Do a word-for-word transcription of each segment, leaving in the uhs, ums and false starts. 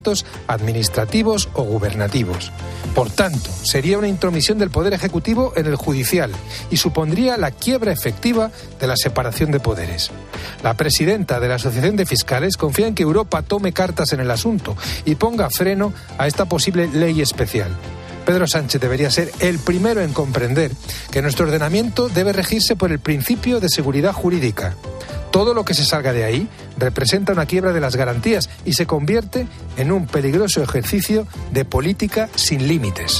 aspectos administrativos o gubernativos. Por tanto, sería una intromisión del Poder Ejecutivo en el judicial y supondría la quiebra efectiva de la separación de poderes. La presidenta de la Asociación de Fiscales confía en que Europa tome cartas en el asunto y ponga freno a esta posible ley especial. Pedro Sánchez debería ser el primero en comprender que nuestro ordenamiento debe regirse por el principio de seguridad jurídica. Todo lo que se salga de ahí representa una quiebra de las garantías y se convierte en un peligroso ejercicio de política sin límites.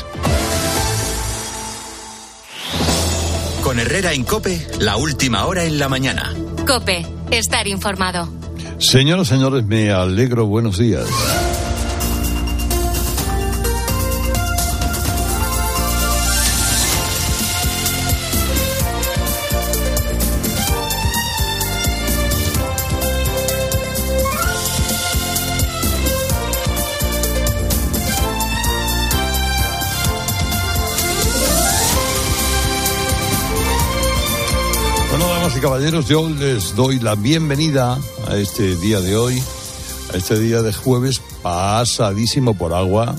Con Herrera en COPE, la última hora en la mañana. COPE, estar informado. Señoras y señores, me alegro, buenos días. Y caballeros, yo les doy la bienvenida a este día de hoy, a este día de jueves pasadísimo por agua,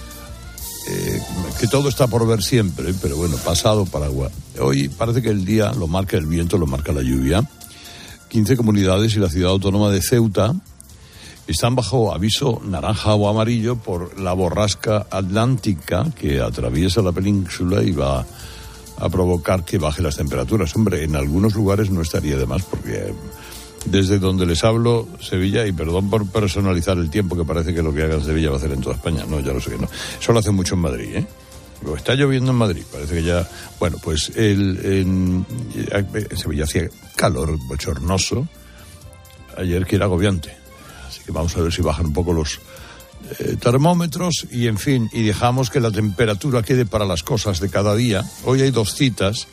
eh, que todo está por ver siempre, pero bueno, pasado por agua. Hoy parece que el día lo marca el viento, lo marca la lluvia. quince comunidades y la ciudad autónoma de Ceuta están bajo aviso naranja o amarillo por la borrasca atlántica que atraviesa la península y va a provocar que baje las temperaturas. Hombre, en algunos lugares no estaría de más, porque desde donde les hablo, Sevilla, y perdón por personalizar el tiempo, que parece que lo que haga Sevilla va a hacer en toda España. No, ya lo sé que no. Eso lo hace mucho en Madrid, ¿eh? Lo está lloviendo en Madrid, parece que ya... Bueno, pues el, en, en Sevilla hacía calor bochornoso ayer, que era agobiante. Así que vamos a ver si bajan un poco los Eh, termómetros y en fin, y dejamos que la temperatura quede para las cosas de cada día. Hoy hay dos citas.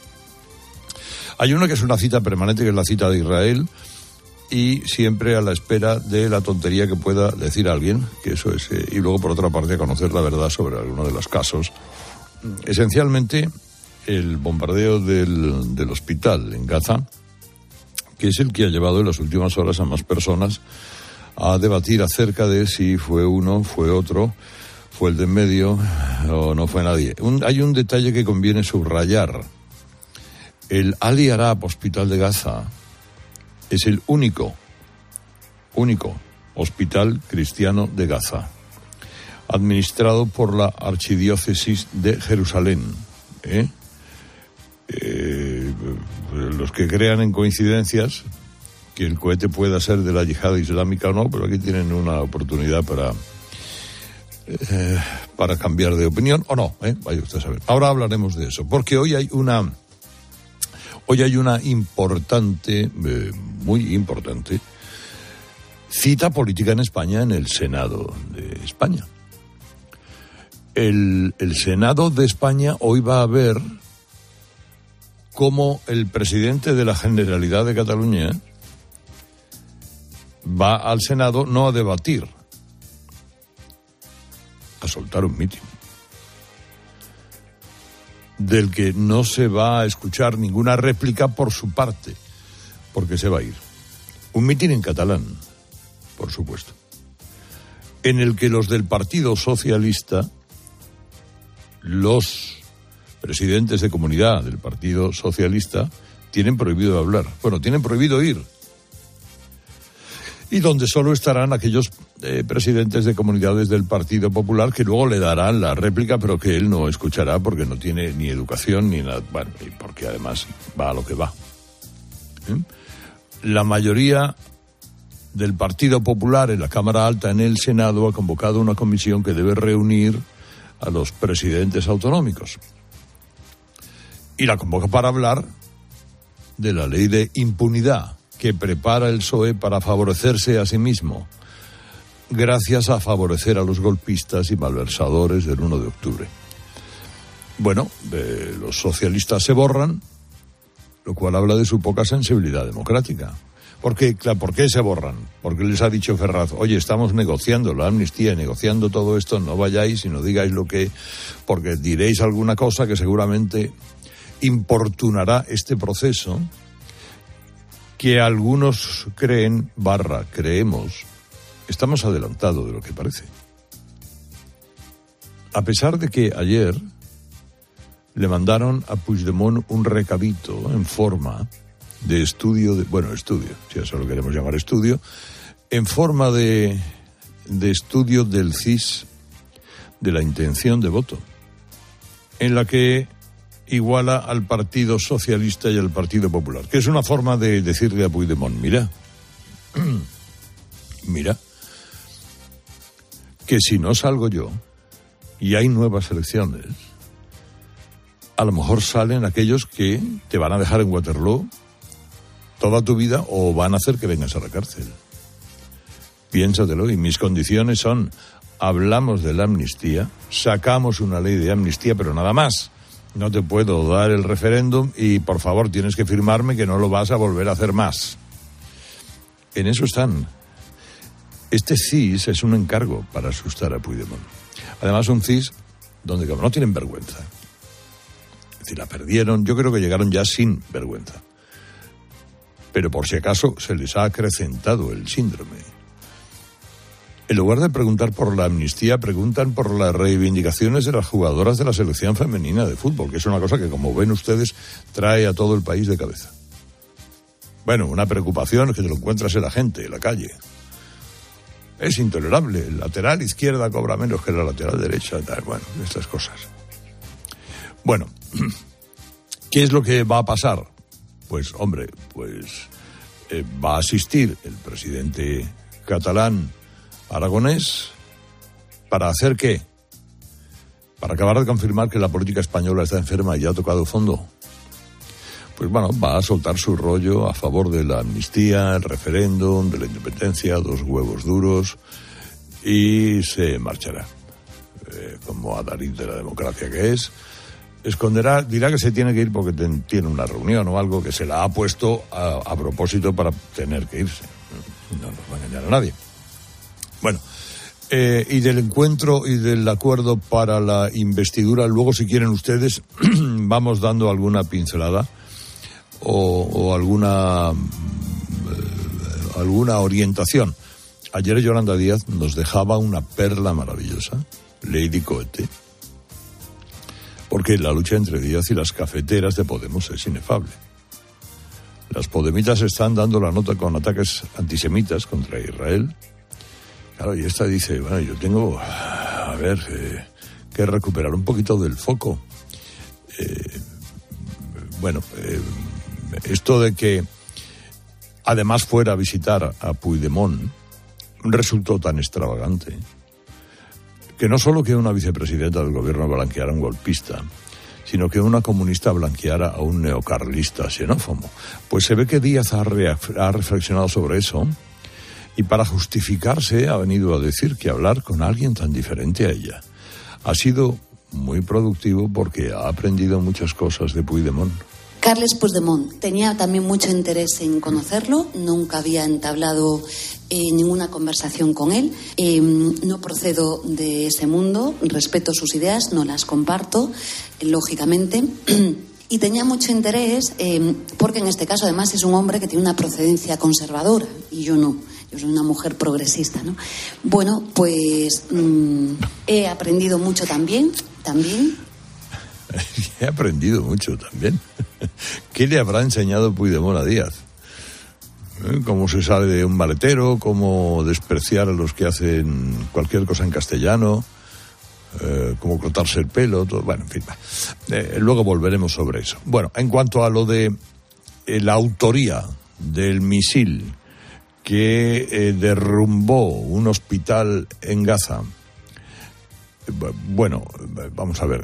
Hay una que es una cita permanente, que es la cita de Israel, y siempre a la espera de la tontería que pueda decir alguien, que eso es, eh, y luego por otra parte a conocer la verdad sobre alguno de los casos. Esencialmente el bombardeo del, del hospital en Gaza, que es el que ha llevado en las últimas horas a más personas a debatir acerca de si fue uno, fue otro, fue el de en medio o no fue nadie. Un, hay un detalle que conviene subrayar. El Ali Arab Hospital de Gaza es el único, único hospital cristiano de Gaza, administrado por la Archidiócesis de Jerusalén. ¿Eh? Eh, los que crean en coincidencias, que el cohete pueda ser de la yihad islámica o no, pero aquí tienen una oportunidad para eh, para cambiar de opinión o no, ¿eh? Vaya usted a saber. Ahora hablaremos de eso, porque hoy hay una hoy hay una importante, eh, muy importante cita política en España, en el Senado de España. El, el Senado de España hoy va a ver cómo el presidente de la Generalidad de Cataluña va al Senado no a debatir, a soltar un mitin, del que no se va a escuchar ninguna réplica por su parte, porque se va a ir. Un mitin en catalán, por supuesto, en el que los del Partido Socialista, los presidentes de comunidad del Partido Socialista, tienen prohibido hablar. Bueno, tienen prohibido ir. Y donde solo estarán aquellos eh, presidentes de comunidades del Partido Popular que luego le darán la réplica, pero que él no escuchará porque no tiene ni educación ni nada, bueno, y porque además va a lo que va. ¿Eh? La mayoría del Partido Popular en la Cámara Alta, en el Senado, ha convocado una comisión que debe reunir a los presidentes autonómicos. Y la convoca para hablar de la ley de impunidad que prepara el P S O E para favorecerse a sí mismo, gracias a favorecer a los golpistas y malversadores del uno de octubre. Bueno, eh, los socialistas se borran, lo cual habla de su poca sensibilidad democrática. ¿Por qué? Claro, ¿por qué se borran? Porque les ha dicho Ferraz, oye, estamos negociando la amnistía, negociando todo esto, no vayáis y no digáis lo que... porque diréis alguna cosa que seguramente importunará este proceso, que algunos creen, barra, creemos, está más adelantado de lo que parece. a pesar de que ayer le mandaron a Puigdemont un recadito en forma de estudio, de, bueno, estudio, si eso lo queremos llamar estudio, en forma de, de estudio del C I S, de la intención de voto, en la que iguala al Partido Socialista y al Partido Popular, que es una forma de decirle a Puigdemont, mira, mira, que si no salgo yo y hay nuevas elecciones, a lo mejor salen aquellos que te van a dejar en Waterloo toda tu vida o van a hacer que vengas a la cárcel. Piénsatelo, y mis condiciones son, hablamos de la amnistía, sacamos una ley de amnistía, pero nada más. No te puedo dar el referéndum y por favor tienes que firmarme que no lo vas a volver a hacer más. En eso están. Este C I S es un encargo para asustar a Puigdemont. Además, un C I S donde como no tienen vergüenza. Es decir, la perdieron, yo creo que llegaron ya sin vergüenza. Pero por si acaso se les ha acrecentado el síndrome. En lugar de preguntar por la amnistía, preguntan por las reivindicaciones de las jugadoras de la selección femenina de fútbol, que es una cosa que, como ven ustedes, trae a todo el país de cabeza. Bueno, una preocupación es que te lo encuentras en la gente, en la calle. Es intolerable, el lateral izquierda cobra menos que la lateral derecha, tal, bueno, estas cosas. Bueno, ¿qué es lo que va a pasar? Pues, hombre, pues eh, va a asistir el presidente catalán Aragonés, ¿para hacer qué? Para acabar de confirmar que la política española está enferma y ya ha tocado fondo. Pues bueno, va a soltar su rollo a favor de la amnistía, el referéndum, de la independencia, dos huevos duros, y se marchará. Eh, como adalid de la democracia que es, esconderá, dirá que se tiene que ir porque ten, tiene una reunión o algo que se la ha puesto a, a propósito para tener que irse. No nos va a engañar a nadie. Bueno, eh, y del encuentro y del acuerdo para la investidura, luego si quieren ustedes vamos dando alguna pincelada o, o alguna eh, alguna orientación. Ayer Yolanda Díaz nos dejaba una perla maravillosa, Lady Cohete, porque la lucha entre Díaz y las cafeteras de Podemos es inefable. Las podemitas están dando la nota con ataques antisemitas contra Israel. Claro, y esta dice, bueno, yo tengo, a ver, eh, que recuperar un poquito del foco. Eh, bueno, eh, esto de que además fuera a visitar a Puigdemont resultó tan extravagante que no solo que una vicepresidenta del gobierno blanqueara a un golpista, sino que una comunista blanqueara a un neocarlista xenófobo. Pues se ve que Díaz ha, re- ha reflexionado sobre eso y para justificarse ha venido a decir que hablar con alguien tan diferente a ella ha sido muy productivo porque ha aprendido muchas cosas de Puigdemont. Carles Puigdemont, tenía también mucho interés en conocerlo, nunca había entablado eh, ninguna conversación con él, eh, no procedo de ese mundo, respeto sus ideas, no las comparto, eh, lógicamente, y tenía mucho interés eh, porque en este caso además es un hombre que tiene una procedencia conservadora y yo no, yo soy una mujer progresista, ¿no? Bueno, pues mmm, he aprendido mucho también, también. He aprendido mucho también. ¿Qué le habrá enseñado Puigdemont a Díaz? ¿Eh? ¿Cómo se sale de un maletero? ¿Cómo despreciar a los que hacen cualquier cosa en castellano? Eh, ¿Cómo cortarse el pelo? Todo. Bueno, en fin. Eh, luego volveremos sobre eso. Bueno, en cuanto a lo de eh, la autoría del misil que eh, derrumbó un hospital en Gaza, eh, bueno, vamos a ver,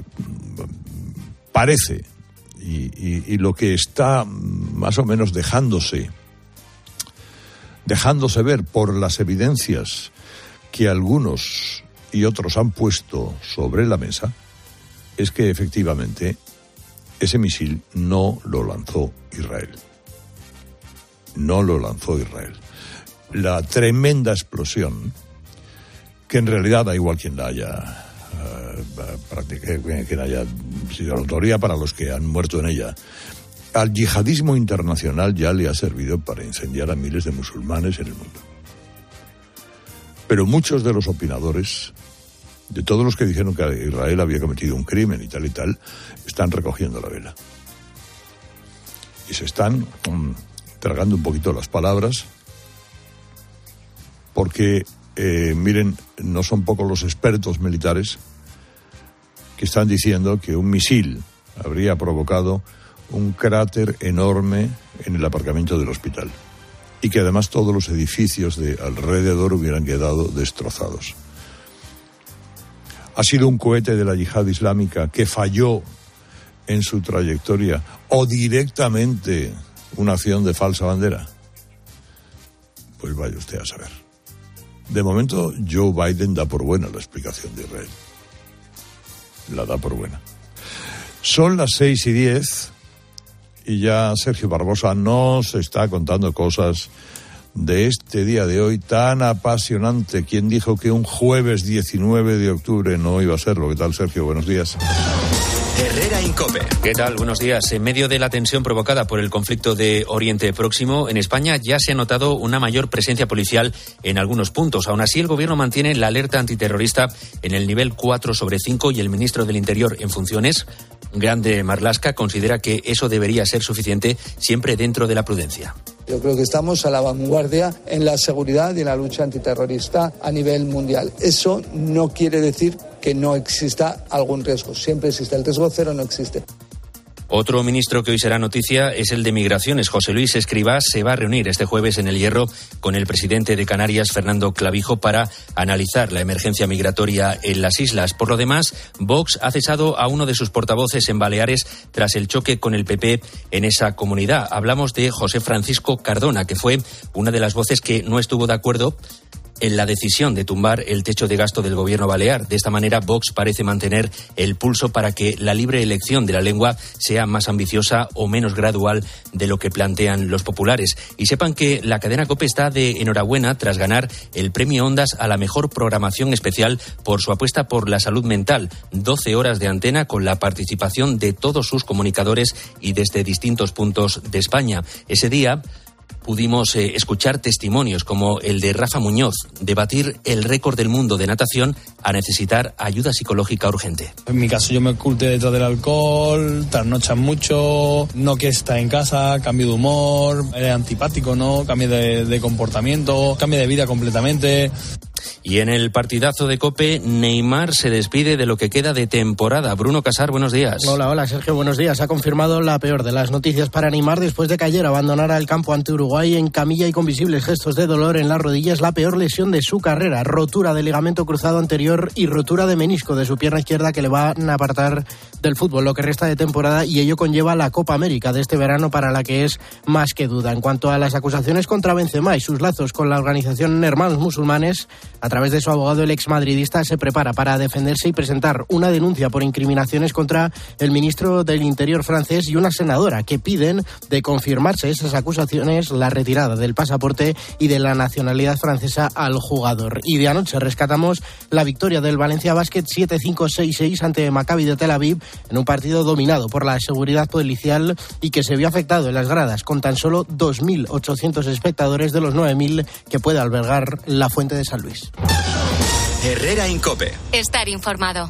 parece, y, y, y lo que está más o menos dejándose, dejándose ver por las evidencias que algunos y otros han puesto sobre la mesa, es que efectivamente ese misil no lo lanzó Israel. No lo lanzó Israel. La tremenda explosión, que en realidad da igual quien la haya que haya sido la autoría para los que han muerto en ella. Al yihadismo internacional ya le ha servido para incendiar a miles de musulmanes en el mundo. Pero muchos de los opinadores de todos los que dijeron que Israel había cometido un crimen y tal y tal, están recogiendo la vela. Y se están um, tragando un poquito las palabras, porque, eh, miren, no son pocos los expertos militares que están diciendo que un misil habría provocado un cráter enorme en el aparcamiento del hospital y que además todos los edificios de alrededor hubieran quedado destrozados. ¿Ha sido un cohete de la yihad islámica que falló en su trayectoria o directamente una acción de falsa bandera? Pues vaya usted a saber. De momento, Joe Biden da por buena la explicación de Israel. La da por buena. Son las seis y diez y ya Sergio Barbosa nos está contando cosas de este día de hoy tan apasionante. ¿Quién dijo que un jueves diecinueve de octubre no iba a serlo? ¿Qué tal, Sergio? Buenos días. Herrera Incope. ¿Qué tal? Buenos días. En medio de la tensión provocada por el conflicto de Oriente Próximo, en España ya se ha notado una mayor presencia policial en algunos puntos. Aún así, el gobierno mantiene la alerta antiterrorista en el nivel cuatro sobre cinco y el ministro del Interior en funciones, Grande Marlaska, considera que eso debería ser suficiente siempre dentro de la prudencia. Yo creo que estamos a la vanguardia en la seguridad y en la lucha antiterrorista a nivel mundial. Eso no quiere decir que no exista algún riesgo. Siempre existe. El riesgo cero no existe. Otro ministro que hoy será noticia es el de Migraciones. José Luis Escrivá se va a reunir este jueves en El Hierro con el presidente de Canarias, Fernando Clavijo, para analizar la emergencia migratoria en las islas. Por lo demás, Vox ha cesado a uno de sus portavoces en Baleares tras el choque con el P P en esa comunidad. Hablamos de José Francisco Cardona, que fue una de las voces que no estuvo de acuerdo en la decisión de tumbar el techo de gasto del gobierno balear. De esta manera, Vox parece mantener el pulso para que la libre elección de la lengua sea más ambiciosa o menos gradual de lo que plantean los populares. Y sepan que la cadena COPE está de enhorabuena tras ganar el premio Ondas a la mejor programación especial por su apuesta por la salud mental. doce horas de antena con la participación de todos sus comunicadores y desde distintos puntos de España. Ese día pudimos eh, escuchar testimonios como el de Rafa Muñoz, debatir el récord del mundo de natación a necesitar ayuda psicológica urgente. En mi caso yo me oculté detrás del alcohol, trasnochas mucho, no quieres estar en casa, cambio de humor, eres antipático, ¿no? Cambio de, de comportamiento, cambio de vida completamente. Y en el partidazo de COPE, Neymar se despide de lo que queda de temporada. Bruno Casar, buenos días. Hola, hola, Sergio, buenos días. Ha confirmado la peor de las noticias para Neymar después de que ayer abandonara el campo ante Uruguay en camilla y con visibles gestos de dolor en la rodilla. Es la peor lesión de su carrera. Rotura de ligamento cruzado anterior y rotura de menisco de su pierna izquierda que le van a apartar del fútbol lo que resta de temporada, y ello conlleva la Copa América de este verano, para la que es más que duda. En cuanto a las acusaciones contra Benzema y sus lazos con la organización Hermanos Musulmanes, a través de su abogado, el exmadridista se prepara para defenderse y presentar una denuncia por incriminaciones contra el ministro del Interior francés y una senadora que piden, de confirmarse esas acusaciones, la retirada del pasaporte y de la nacionalidad francesa al jugador. Y de anoche rescatamos la victoria del Valencia Basket siete cinco seis seis ante Maccabi de Tel Aviv en un partido dominado por la seguridad policial y que se vio afectado en las gradas con tan solo dos mil ochocientos espectadores de los nueve mil que puede albergar la Fuente de San Luis. Herrera Incope. Estar informado.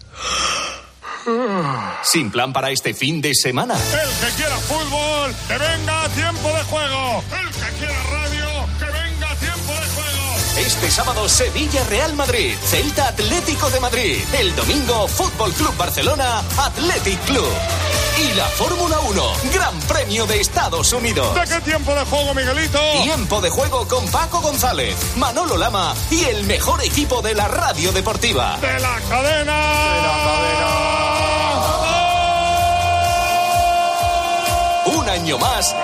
Sin plan para este fin de semana. El que quiera fútbol, que venga a Tiempo de Juego. El que quiera radio, que venga a Tiempo de Juego. Este sábado, Sevilla-Real Madrid, Celta Atlético de Madrid. El domingo, Fútbol Club Barcelona, Athletic Club. Y la Fórmula uno, Gran Premio de Estados Unidos. ¿De qué tiempo de juego, Miguelito? Tiempo de juego con Paco González, Manolo Lama y el mejor equipo de la radio deportiva. ¡De la cadena! ¡De la cadena! Un año más.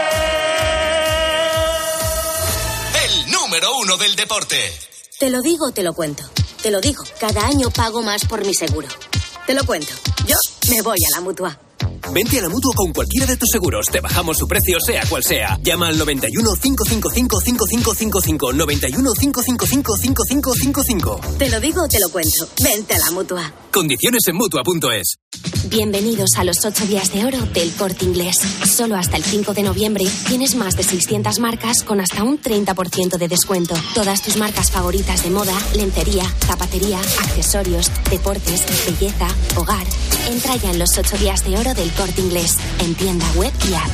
El número uno del deporte. Te lo digo, te lo cuento. Te lo digo, cada año pago más por mi seguro. Te lo cuento. Yo me voy a la Mutua. Vente a la Mutua con cualquiera de tus seguros. Te bajamos su precio, sea cual sea. Llama al noventa y uno, cinco cinco cinco, cinco cinco cinco cinco. noventa y uno, cinco cinco cinco, cinco cinco cinco cinco. Te lo digo, te lo cuento. Vente a la Mutua. Condiciones en Mutua punto es. Bienvenidos a los ocho días de oro del Corte Inglés. Solo hasta el cinco de noviembre tienes más de seiscientas marcas con hasta un treinta por ciento de descuento. Todas tus marcas favoritas de moda, lencería, zapatería, accesorios, deportes, belleza, hogar. Entra ya en los ocho días de oro del Corte Inglés, en tienda web y app.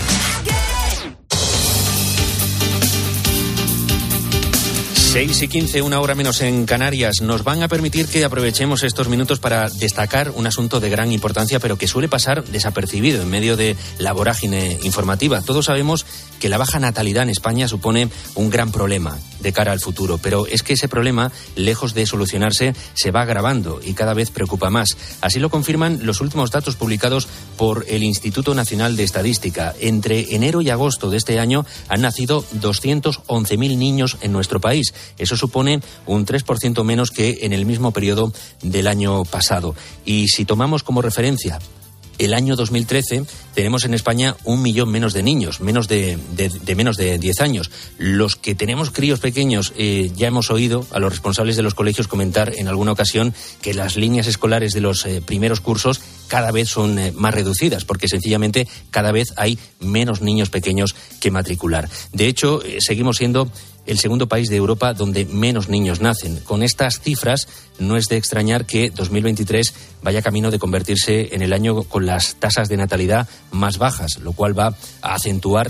seis y quince, una hora menos en Canarias. Nos van a permitir que aprovechemos estos minutos para destacar un asunto de gran importancia, pero que suele pasar desapercibido en medio de la vorágine informativa. Todos sabemos que la baja natalidad en España supone un gran problema de cara al futuro, pero es que ese problema, lejos de solucionarse, se va agravando y cada vez preocupa más. Así lo confirman los últimos datos publicados por el Instituto Nacional de Estadística. Entre enero y agosto de este año han nacido doscientos once mil niños en nuestro país. Eso supone un tres por ciento menos que en el mismo periodo del año pasado. Y si tomamos como referencia el año dos mil trece, tenemos en España un millón menos de niños, menos de, de, de menos de diez años. Los que tenemos críos pequeños, eh, ya hemos oído a los responsables de los colegios comentar en alguna ocasión que las líneas escolares de los eh, primeros cursos cada vez son eh, más reducidas, porque sencillamente cada vez hay menos niños pequeños que matricular. De hecho, eh, seguimos siendo el segundo país de Europa donde menos niños nacen. Con estas cifras, no es de extrañar que dos mil veintitrés vaya camino de convertirse en el año con las tasas de natalidad más bajas, lo cual va a acentuar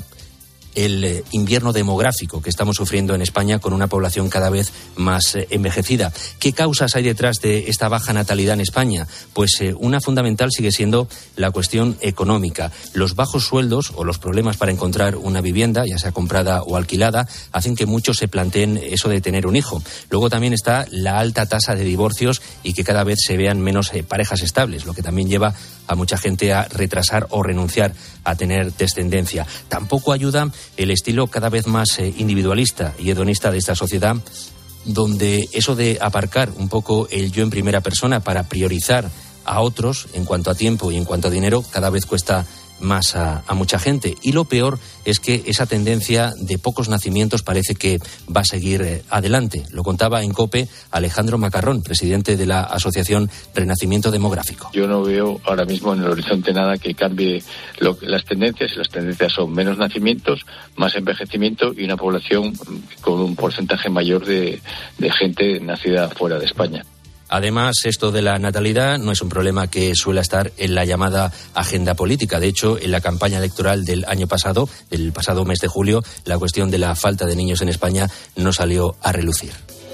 el invierno demográfico que estamos sufriendo en España con una población cada vez más eh, envejecida. ¿Qué causas hay detrás de esta baja natalidad en España? Pues eh, una fundamental sigue siendo la cuestión económica. Los bajos sueldos o los problemas para encontrar una vivienda, ya sea comprada o alquilada, hacen que muchos se planteen eso de tener un hijo. Luego también está la alta tasa de divorcios y que cada vez se vean menos eh, parejas estables, lo que también lleva a mucha gente a retrasar o renunciar a tener descendencia. Tampoco ayuda el estilo cada vez más eh, individualista y hedonista de esta sociedad, donde eso de aparcar un poco el yo en primera persona para priorizar a otros en cuanto a tiempo y en cuanto a dinero cada vez cuesta más a, a mucha gente. Y lo peor es que esa tendencia de pocos nacimientos parece que va a seguir eh, adelante. Lo contaba en COPE Alejandro Macarrón, presidente de la Asociación Renacimiento Demográfico. Yo no veo ahora mismo en el horizonte nada que cambie lo, las tendencias, y las tendencias son menos nacimientos, más envejecimiento y una población con un porcentaje mayor de, de gente nacida fuera de España. Además, esto de la natalidad no es un problema que suele estar en la llamada agenda política. De hecho, en la campaña electoral del año pasado, del pasado mes de julio, la cuestión de la falta de niños en España no salió a relucir.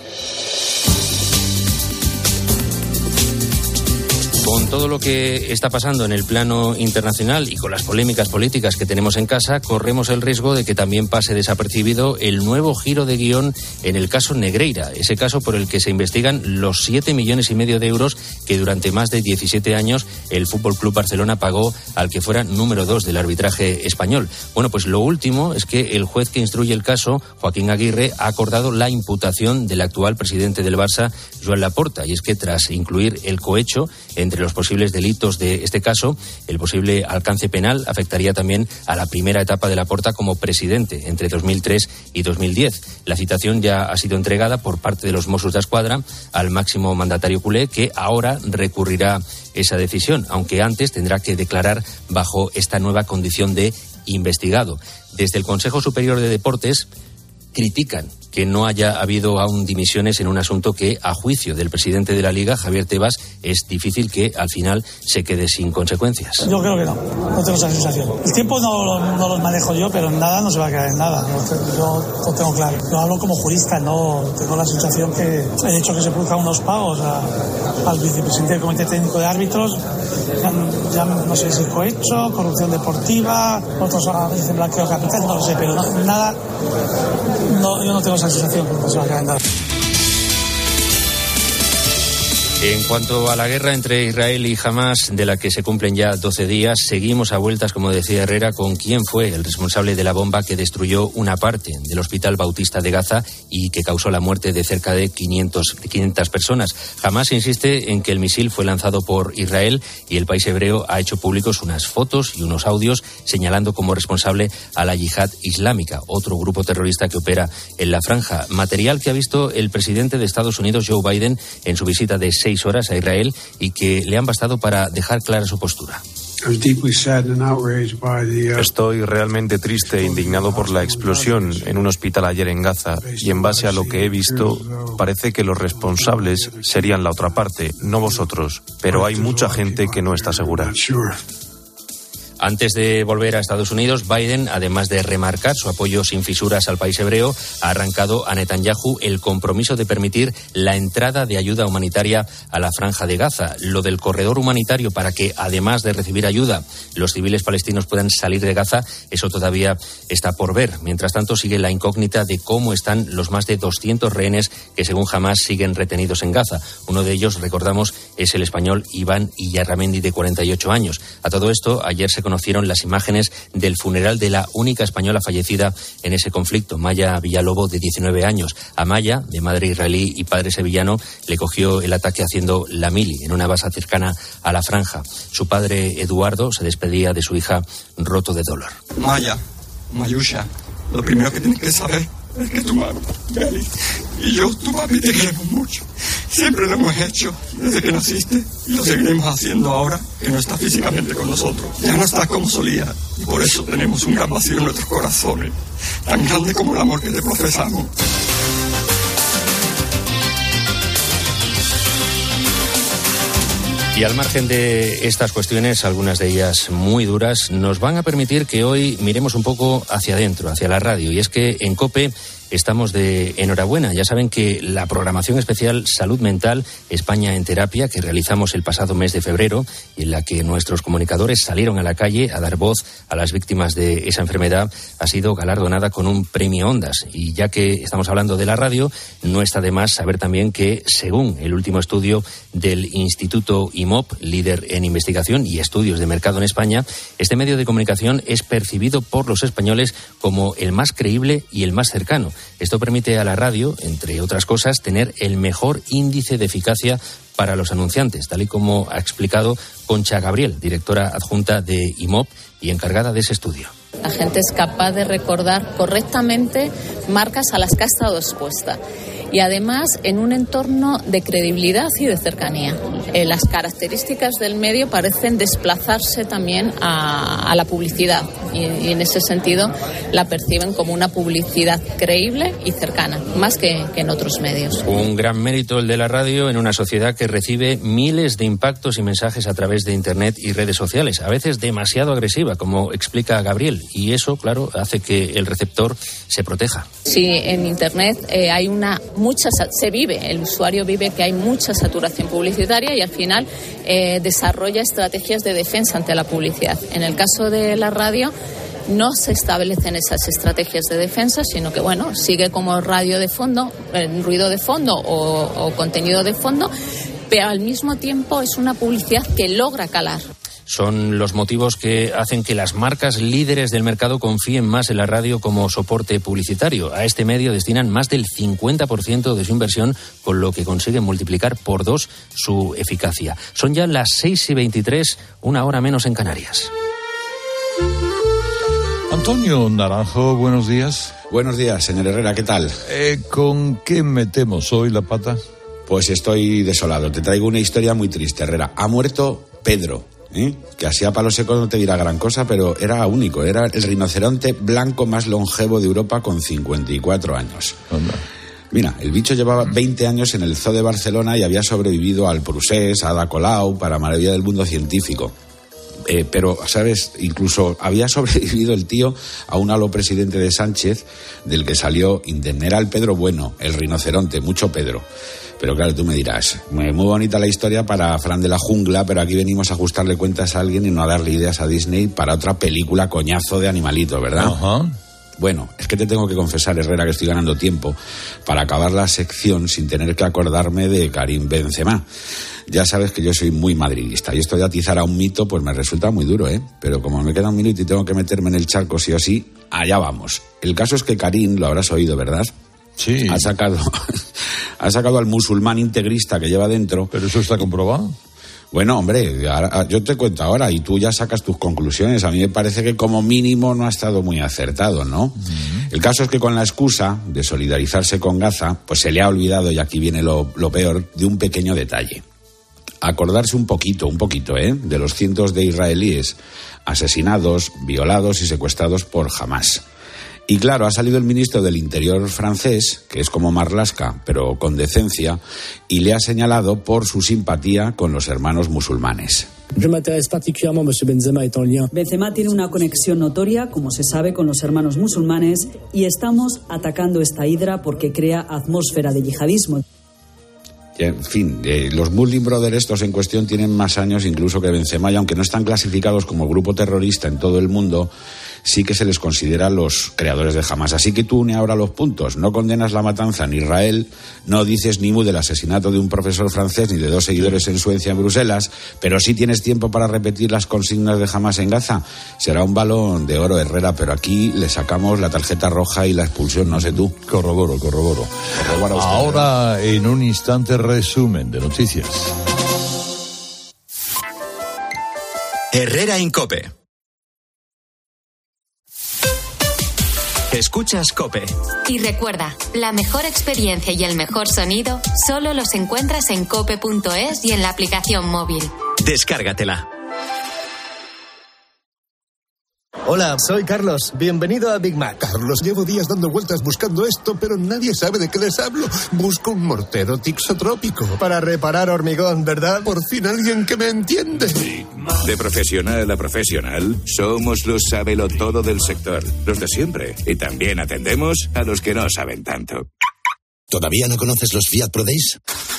Con todo lo que está pasando en el plano internacional y con las polémicas políticas que tenemos en casa, corremos el riesgo de que también pase desapercibido el nuevo giro de guión en el caso Negreira, ese caso por el que se investigan los siete millones y medio de euros que durante más de diecisiete años el Fútbol Club Barcelona pagó al que fuera número dos del arbitraje español. Bueno, pues lo último es que el juez que instruye el caso, Joaquín Aguirre, ha acordado la imputación del actual presidente del Barça, Joan Laporta, y es que tras incluir el cohecho entre los posibles delitos de este caso, el posible alcance penal afectaría también a la primera etapa de Laporta como presidente entre dos mil tres y dos mil diez. La citación ya ha sido entregada por parte de los Mossos d'Esquadra al máximo mandatario culé, que ahora recurrirá esa decisión, aunque antes tendrá que declarar bajo esta nueva condición de investigado. Desde el Consejo Superior de Deportes critican que no haya habido aún dimisiones en un asunto que, a juicio del presidente de la Liga, Javier Tebas, es difícil que al final se quede sin consecuencias. Yo creo que no, no tengo esa sensación. El tiempo no, no lo manejo yo, pero nada no se va a quedar en nada. Yo lo tengo claro. Yo hablo como jurista, no tengo la sensación que el hecho que se produzcan unos pagos a, al vicepresidente del Comité Técnico de Árbitros, ya, ya no sé si cohecho, corrupción deportiva, otros dicen blanqueo capital, no lo sé, pero no, nada, no, yo no tengo esa sensación que no se va a quedar en nada. En cuanto a la guerra entre Israel y Hamás, de la que se cumplen ya doce días, seguimos a vueltas, como decía Herrera, con quién fue el responsable de la bomba que destruyó una parte del Hospital Bautista de Gaza y que causó la muerte de cerca de quinientas personas. Hamás insiste en que el misil fue lanzado por Israel y el país hebreo ha hecho públicos unas fotos y unos audios señalando como responsable a la Yihad Islámica, otro grupo terrorista que opera en la franja. Material que ha visto el presidente de Estados Unidos, Joe Biden, en su visita de seis seis horas a Israel y que le han bastado para dejar clara su postura. Estoy realmente triste e indignado por la explosión en un hospital ayer en Gaza y en base a lo que he visto, parece que los responsables serían la otra parte, no vosotros, pero hay mucha gente que no está segura. Antes de volver a Estados Unidos, Biden, además de remarcar su apoyo sin fisuras al país hebreo, ha arrancado a Netanyahu el compromiso de permitir la entrada de ayuda humanitaria a la Franja de Gaza. Lo del corredor humanitario para que, además de recibir ayuda, los civiles palestinos puedan salir de Gaza, eso todavía está por ver. Mientras tanto, sigue la incógnita de cómo están los más de doscientos rehenes que, según Hamás, siguen retenidos en Gaza. Uno de ellos, recordamos, es el español Iván Iyarramendi, de cuarenta y ocho años. A todo esto, ayer se conocieron las imágenes del funeral de la única española fallecida en ese conflicto, Maya Villalobos, de diecinueve años. A Maya, de madre israelí y padre sevillano, le cogió el ataque haciendo la mili en una base cercana a la franja. Su padre, Eduardo, se despedía de su hija roto de dolor. Maya, Mayusha, lo primero que tienes que saber es que tu mamá, Gali, y yo, tu papi, te queremos mucho. Siempre lo hemos hecho desde que naciste y lo seguiremos haciendo ahora que no estás físicamente con nosotros. Ya no estás como solía y por eso tenemos un gran vacío en nuestros corazones, tan grande como el amor que te profesamos. Y al margen de estas cuestiones, algunas de ellas muy duras, nos van a permitir que hoy miremos un poco hacia adentro, hacia la radio. Y es que en COPE estamos de enhorabuena. Ya saben que la programación especial Salud Mental, España en Terapia, que realizamos el pasado mes de febrero y en la que nuestros comunicadores salieron a la calle a dar voz a las víctimas de esa enfermedad, ha sido galardonada con un premio Ondas. Y ya que estamos hablando de la radio, no está de más saber también que, según el último estudio del Instituto I M O P, líder en investigación y estudios de mercado en España, este medio de comunicación es percibido por los españoles como el más creíble y el más cercano. Esto permite a la radio, entre otras cosas, tener el mejor índice de eficacia para los anunciantes, tal y como ha explicado Concha Gabriel, directora adjunta de I M O P y encargada de ese estudio. La gente es capaz de recordar correctamente marcas a las que ha estado expuesta. Y además en un entorno de credibilidad y de cercanía. Eh, las características del medio parecen desplazarse también a, a la publicidad y, y en ese sentido la perciben como una publicidad creíble y cercana, más que, que en otros medios. Un gran mérito el de la radio en una sociedad que recibe miles de impactos y mensajes a través de Internet y redes sociales, a veces demasiado agresiva, como explica Gabriel, y eso, claro, hace que el receptor se proteja. Sí, en Internet eh, hay una mucha se vive, el usuario vive que hay mucha saturación publicitaria y al final eh, desarrolla estrategias de defensa ante la publicidad. En el caso de la radio no se establecen esas estrategias de defensa, sino que bueno, sigue como radio de fondo, eh, ruido de fondo o, o contenido de fondo, pero al mismo tiempo es una publicidad que logra calar. Son los motivos que hacen que las marcas líderes del mercado confíen más en la radio como soporte publicitario. A este medio destinan más del cincuenta por ciento de su inversión, con lo que consiguen multiplicar por dos su eficacia. Son ya las seis y veintitrés, una hora menos en Canarias. Antonio Naranjo, buenos días. Buenos días, señor Herrera, ¿qué tal? Eh, ¿Con qué metemos hoy la pata? Pues estoy desolado. Te traigo una historia muy triste, Herrera. Ha muerto Pedro. ¿Eh? Que así a palo seco no te dirá gran cosa, pero era único, era el rinoceronte blanco más longevo de Europa con cincuenta y cuatro años. ¿Onda? Mira, el bicho llevaba veinte años en el Zoo de Barcelona y había sobrevivido al Prusés, a Ada Colau, para maravilla del mundo científico. Eh, pero, ¿sabes? Incluso había sobrevivido el tío a un halo presidente de Sánchez, del que salió indemne. Era el Pedro bueno, el rinoceronte, mucho Pedro. Pero claro, tú me dirás, muy bonita la historia para Fran de la Jungla, pero aquí venimos a ajustarle cuentas a alguien y no a darle ideas a Disney para otra película coñazo de animalitos, ¿verdad? Ajá. Bueno, es que te tengo que confesar, Herrera, que estoy ganando tiempo para acabar la sección sin tener que acordarme de Karim Benzema. Ya sabes que yo soy muy madridista y esto de atizar a un mito pues me resulta muy duro, ¿eh? Pero como me queda un minuto y tengo que meterme en el charco sí o sí, allá vamos. El caso es que Karim, lo habrás oído, ¿verdad? Sí. Ha sacado, ha sacado al musulmán integrista que lleva dentro. ¿Pero eso está comprobado? Bueno, hombre, ahora, yo te cuento ahora y tú ya sacas tus conclusiones. A mí me parece que como mínimo no ha estado muy acertado, ¿no? Uh-huh. El caso es que con la excusa de solidarizarse con Gaza, pues se le ha olvidado, y aquí viene lo, lo peor, de un pequeño detalle. acordarse un poquito, un poquito, ¿eh? de los cientos de israelíes asesinados, violados y secuestrados por Hamás. Y claro, ha salido el ministro del Interior francés, que es como Marlaska, pero con decencia, y le ha señalado por su simpatía con los hermanos musulmanes. Benzema tiene una conexión notoria, como se sabe, con los hermanos musulmanes y estamos atacando esta hidra porque crea atmósfera de yihadismo. En fin, eh, los Muslim Brothers estos en cuestión tienen más años incluso que Benzema, y aunque no están clasificados como grupo terrorista en todo el mundo, sí que se les considera los creadores de Hamás. Así que tú une ahora los puntos. No condenas la matanza en Israel, no dices ni mu del asesinato de un profesor francés ni de dos seguidores en Suecia en Bruselas, pero sí tienes tiempo para repetir las consignas de Hamás en Gaza. Será un balón de oro, Herrera, pero aquí le sacamos la tarjeta roja y la expulsión, no sé tú. Corroboro, corroboro. Corroboro usted, ahora, ¿verdad? En un instante, resumen de noticias. Herrera en COPE. Escuchas COPE. Y recuerda, la mejor experiencia y el mejor sonido solo los encuentras en cope punto es y en la aplicación móvil. Descárgatela. Hola, soy Carlos. Bienvenido a Big Mac. Carlos, llevo días dando vueltas buscando esto, pero nadie sabe de qué les hablo. Busco un mortero tixotrópico. Para reparar hormigón, ¿verdad? Por fin alguien que me entiende. De profesional a profesional, somos los sabelotodo del sector. Los de siempre. Y también atendemos a los que no saben tanto. ¿Todavía no conoces los Fiat Pro Days?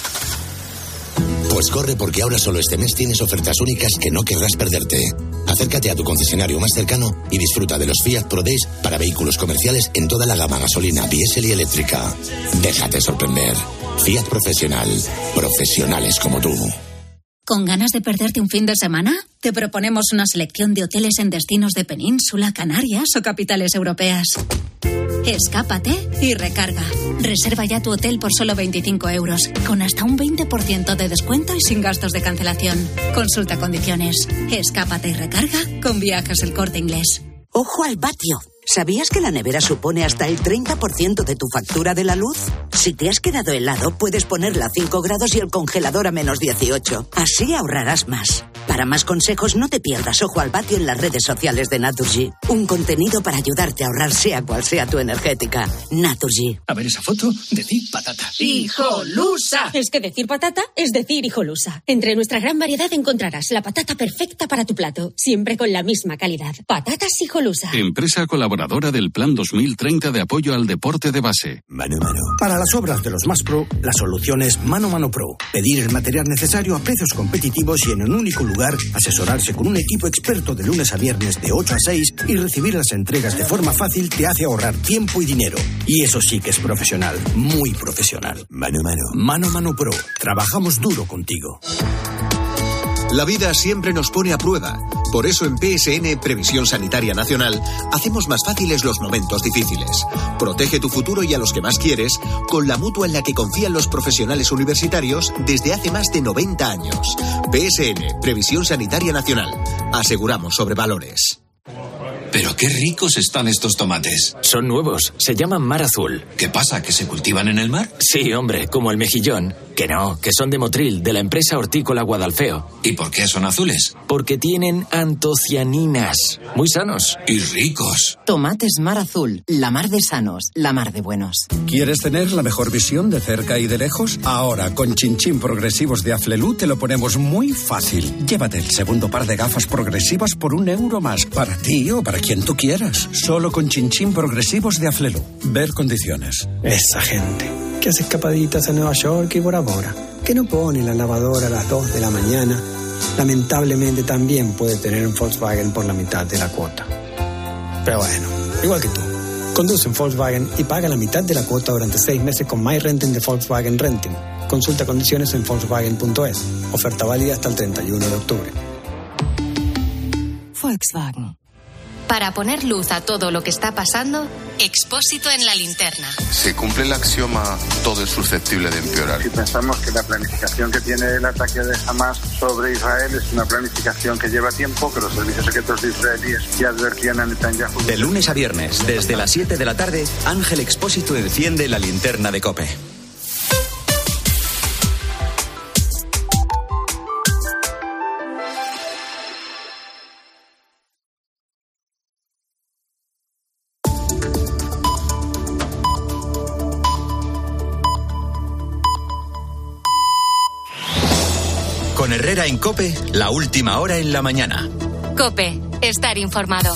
Pues corre, porque ahora solo este mes tienes ofertas únicas que no querrás perderte. Acércate a tu concesionario más cercano y disfruta de los Fiat Pro Days para vehículos comerciales en toda la gama gasolina, diésel y eléctrica. Déjate sorprender. Fiat Profesional. Profesionales como tú. ¿Con ganas de perderte un fin de semana? Te proponemos una selección de hoteles en destinos de Península, Canarias o capitales europeas. Escápate y recarga. Reserva ya tu hotel por solo veinticinco euros, con hasta un veinte por ciento de descuento y sin gastos de cancelación. Consulta condiciones. Escápate y recarga con Viajes El Corte Inglés. ¡Ojo al vatio! ¿Sabías que la nevera supone hasta el treinta por ciento de tu factura de la luz? Si te has quedado helado, puedes ponerla a cinco grados y el congelador a menos dieciocho. Así ahorrarás más. Para más consejos, no te pierdas Ojo al Vatio en las redes sociales de Naturgy. Un contenido para ayudarte a ahorrar sea cual sea tu energética. Naturgy. A ver esa foto, decir patata. ¡Hijolusa! Es que decir patata es decir hijolusa. Entre nuestra gran variedad encontrarás la patata perfecta para tu plato, siempre con la misma calidad. Patatas Hijolusa. Empresa colaboradora del Plan dos mil treinta de apoyo al deporte de base. Mano Mano. Para las obras de los más pro, la solución es Mano Mano Pro. Pedir el material necesario a precios competitivos y en un único lugar, asesorarse con un equipo experto de lunes a viernes de ocho a seis y recibir las entregas de forma fácil te hace ahorrar tiempo y dinero. Y eso sí que es profesional, muy profesional. Mano Mano. Mano Mano Pro. Trabajamos duro contigo. La vida siempre nos pone a prueba. Por eso en P S N, Previsión Sanitaria Nacional, hacemos más fáciles los momentos difíciles. Protege tu futuro y a los que más quieres con la mutua en la que confían los profesionales universitarios desde hace más de noventa años. P S N, Previsión Sanitaria Nacional. Aseguramos sobre valores. Pero qué ricos están estos tomates. Son nuevos, se llaman mar azul. ¿Qué pasa, que se cultivan en el mar? Sí, hombre, como el mejillón. Que no, que son de Motril, de la empresa hortícola Guadalfeo. ¿Y por qué son azules? Porque tienen antocianinas. Muy sanos. Y ricos. Tomates mar azul, la mar de sanos, la mar de buenos. ¿Quieres tener la mejor visión de cerca y de lejos? Ahora, con chinchín progresivos de Aflelu te lo ponemos muy fácil. Llévate el segundo par de gafas progresivas por un euro más, para ti o para quien tú quieras. Solo con chinchín progresivos de Aflelu. Ver condiciones. Esa gente que hace escapaditas a Nueva York y Bora Bora, que no pone la lavadora a las dos de la mañana, lamentablemente también puede tener un Volkswagen por la mitad de la cuota. Pero bueno, igual que tú, conduce un Volkswagen y paga la mitad de la cuota durante seis meses con My Renting de Volkswagen Renting. Consulta condiciones en Volkswagen punto es. Oferta válida hasta el treinta y uno de octubre. Volkswagen. Para poner luz a todo lo que está pasando, Expósito en la linterna. Se cumple el axioma, todo es susceptible de empeorar. Si pensamos que la planificación que tiene el ataque de Hamas sobre Israel es una planificación que lleva tiempo, que los servicios secretos de israelíes ya advertían a Netanyahu. De lunes a viernes, desde las siete de la tarde, Ángel Expósito enciende la linterna de COPE. Con Herrera en COPE, la última hora en la mañana. COPE, estar informado.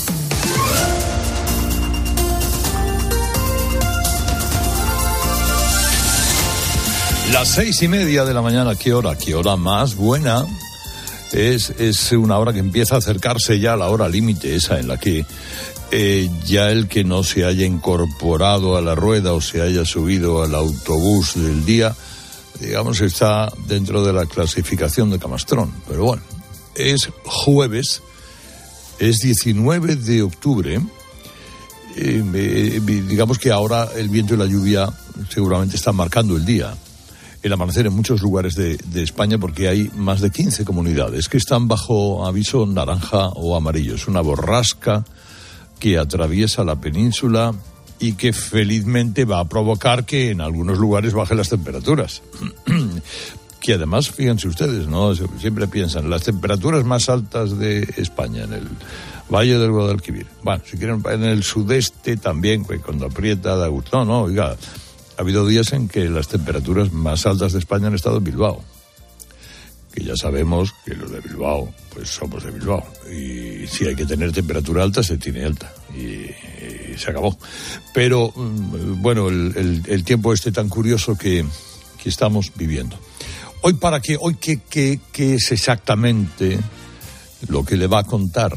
Las seis y media de la mañana, ¿qué hora? ¿Qué hora más buena? Es, es una hora que empieza a acercarse ya a la hora límite, esa en la que eh, ya el que no se haya incorporado a la rueda o se haya subido al autobús del día, digamos, está dentro de la clasificación de Camastrón. Pero bueno, es jueves, es diecinueve de octubre, eh, eh, digamos que ahora el viento y la lluvia seguramente están marcando el día. El amanecer en muchos lugares de, de España, porque hay más de quince comunidades que están bajo aviso naranja o amarillo. Es una borrasca que atraviesa la península y que felizmente va a provocar que en algunos lugares bajen las temperaturas. Que además, fíjense ustedes, ¿no? Siempre piensan, las temperaturas más altas de España, en el Valle del Guadalquivir. Bueno, si quieren, en el sudeste también, cuando aprieta, da gusto. No, no, oiga... Ha habido días en que las temperaturas más altas de España han estado en Bilbao. Que ya sabemos que los de Bilbao, pues somos de Bilbao. Y si hay que tener temperatura alta, se tiene alta. Y, y se acabó. Pero, bueno, el, el, el tiempo este tan curioso que, que estamos viviendo. Hoy, ¿para qué? Hoy, ¿qué, qué, qué es exactamente lo que le va a contar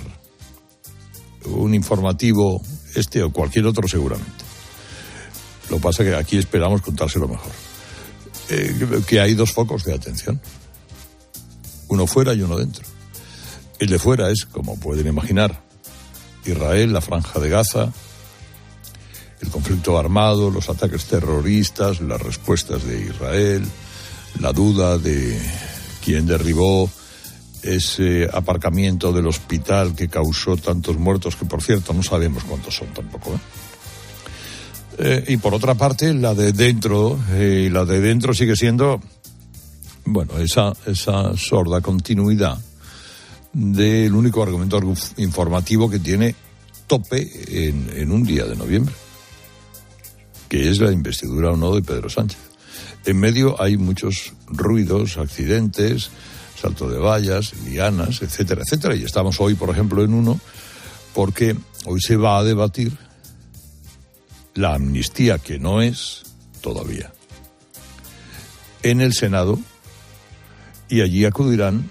un informativo, este o cualquier otro seguramente? Lo que pasa es que aquí esperamos contárselo mejor. Eh, que hay dos focos de atención. Uno fuera y uno dentro. El de fuera es, como pueden imaginar, Israel, la Franja de Gaza, el conflicto armado, los ataques terroristas, las respuestas de Israel, la duda de quién derribó ese aparcamiento del hospital que causó tantos muertos, que por cierto no sabemos cuántos son tampoco, ¿eh? Eh, y por otra parte, la de dentro, eh, y la de dentro sigue siendo, bueno, esa, esa sorda continuidad del único argumento informativo que tiene tope en, en un día de noviembre, que es la investidura o no de Pedro Sánchez. En medio hay muchos ruidos, accidentes, salto de vallas, lianas, etcétera, etcétera. Y estamos hoy, por ejemplo, en uno, porque hoy se va a debatir la amnistía, que no es todavía, en el Senado, y allí acudirán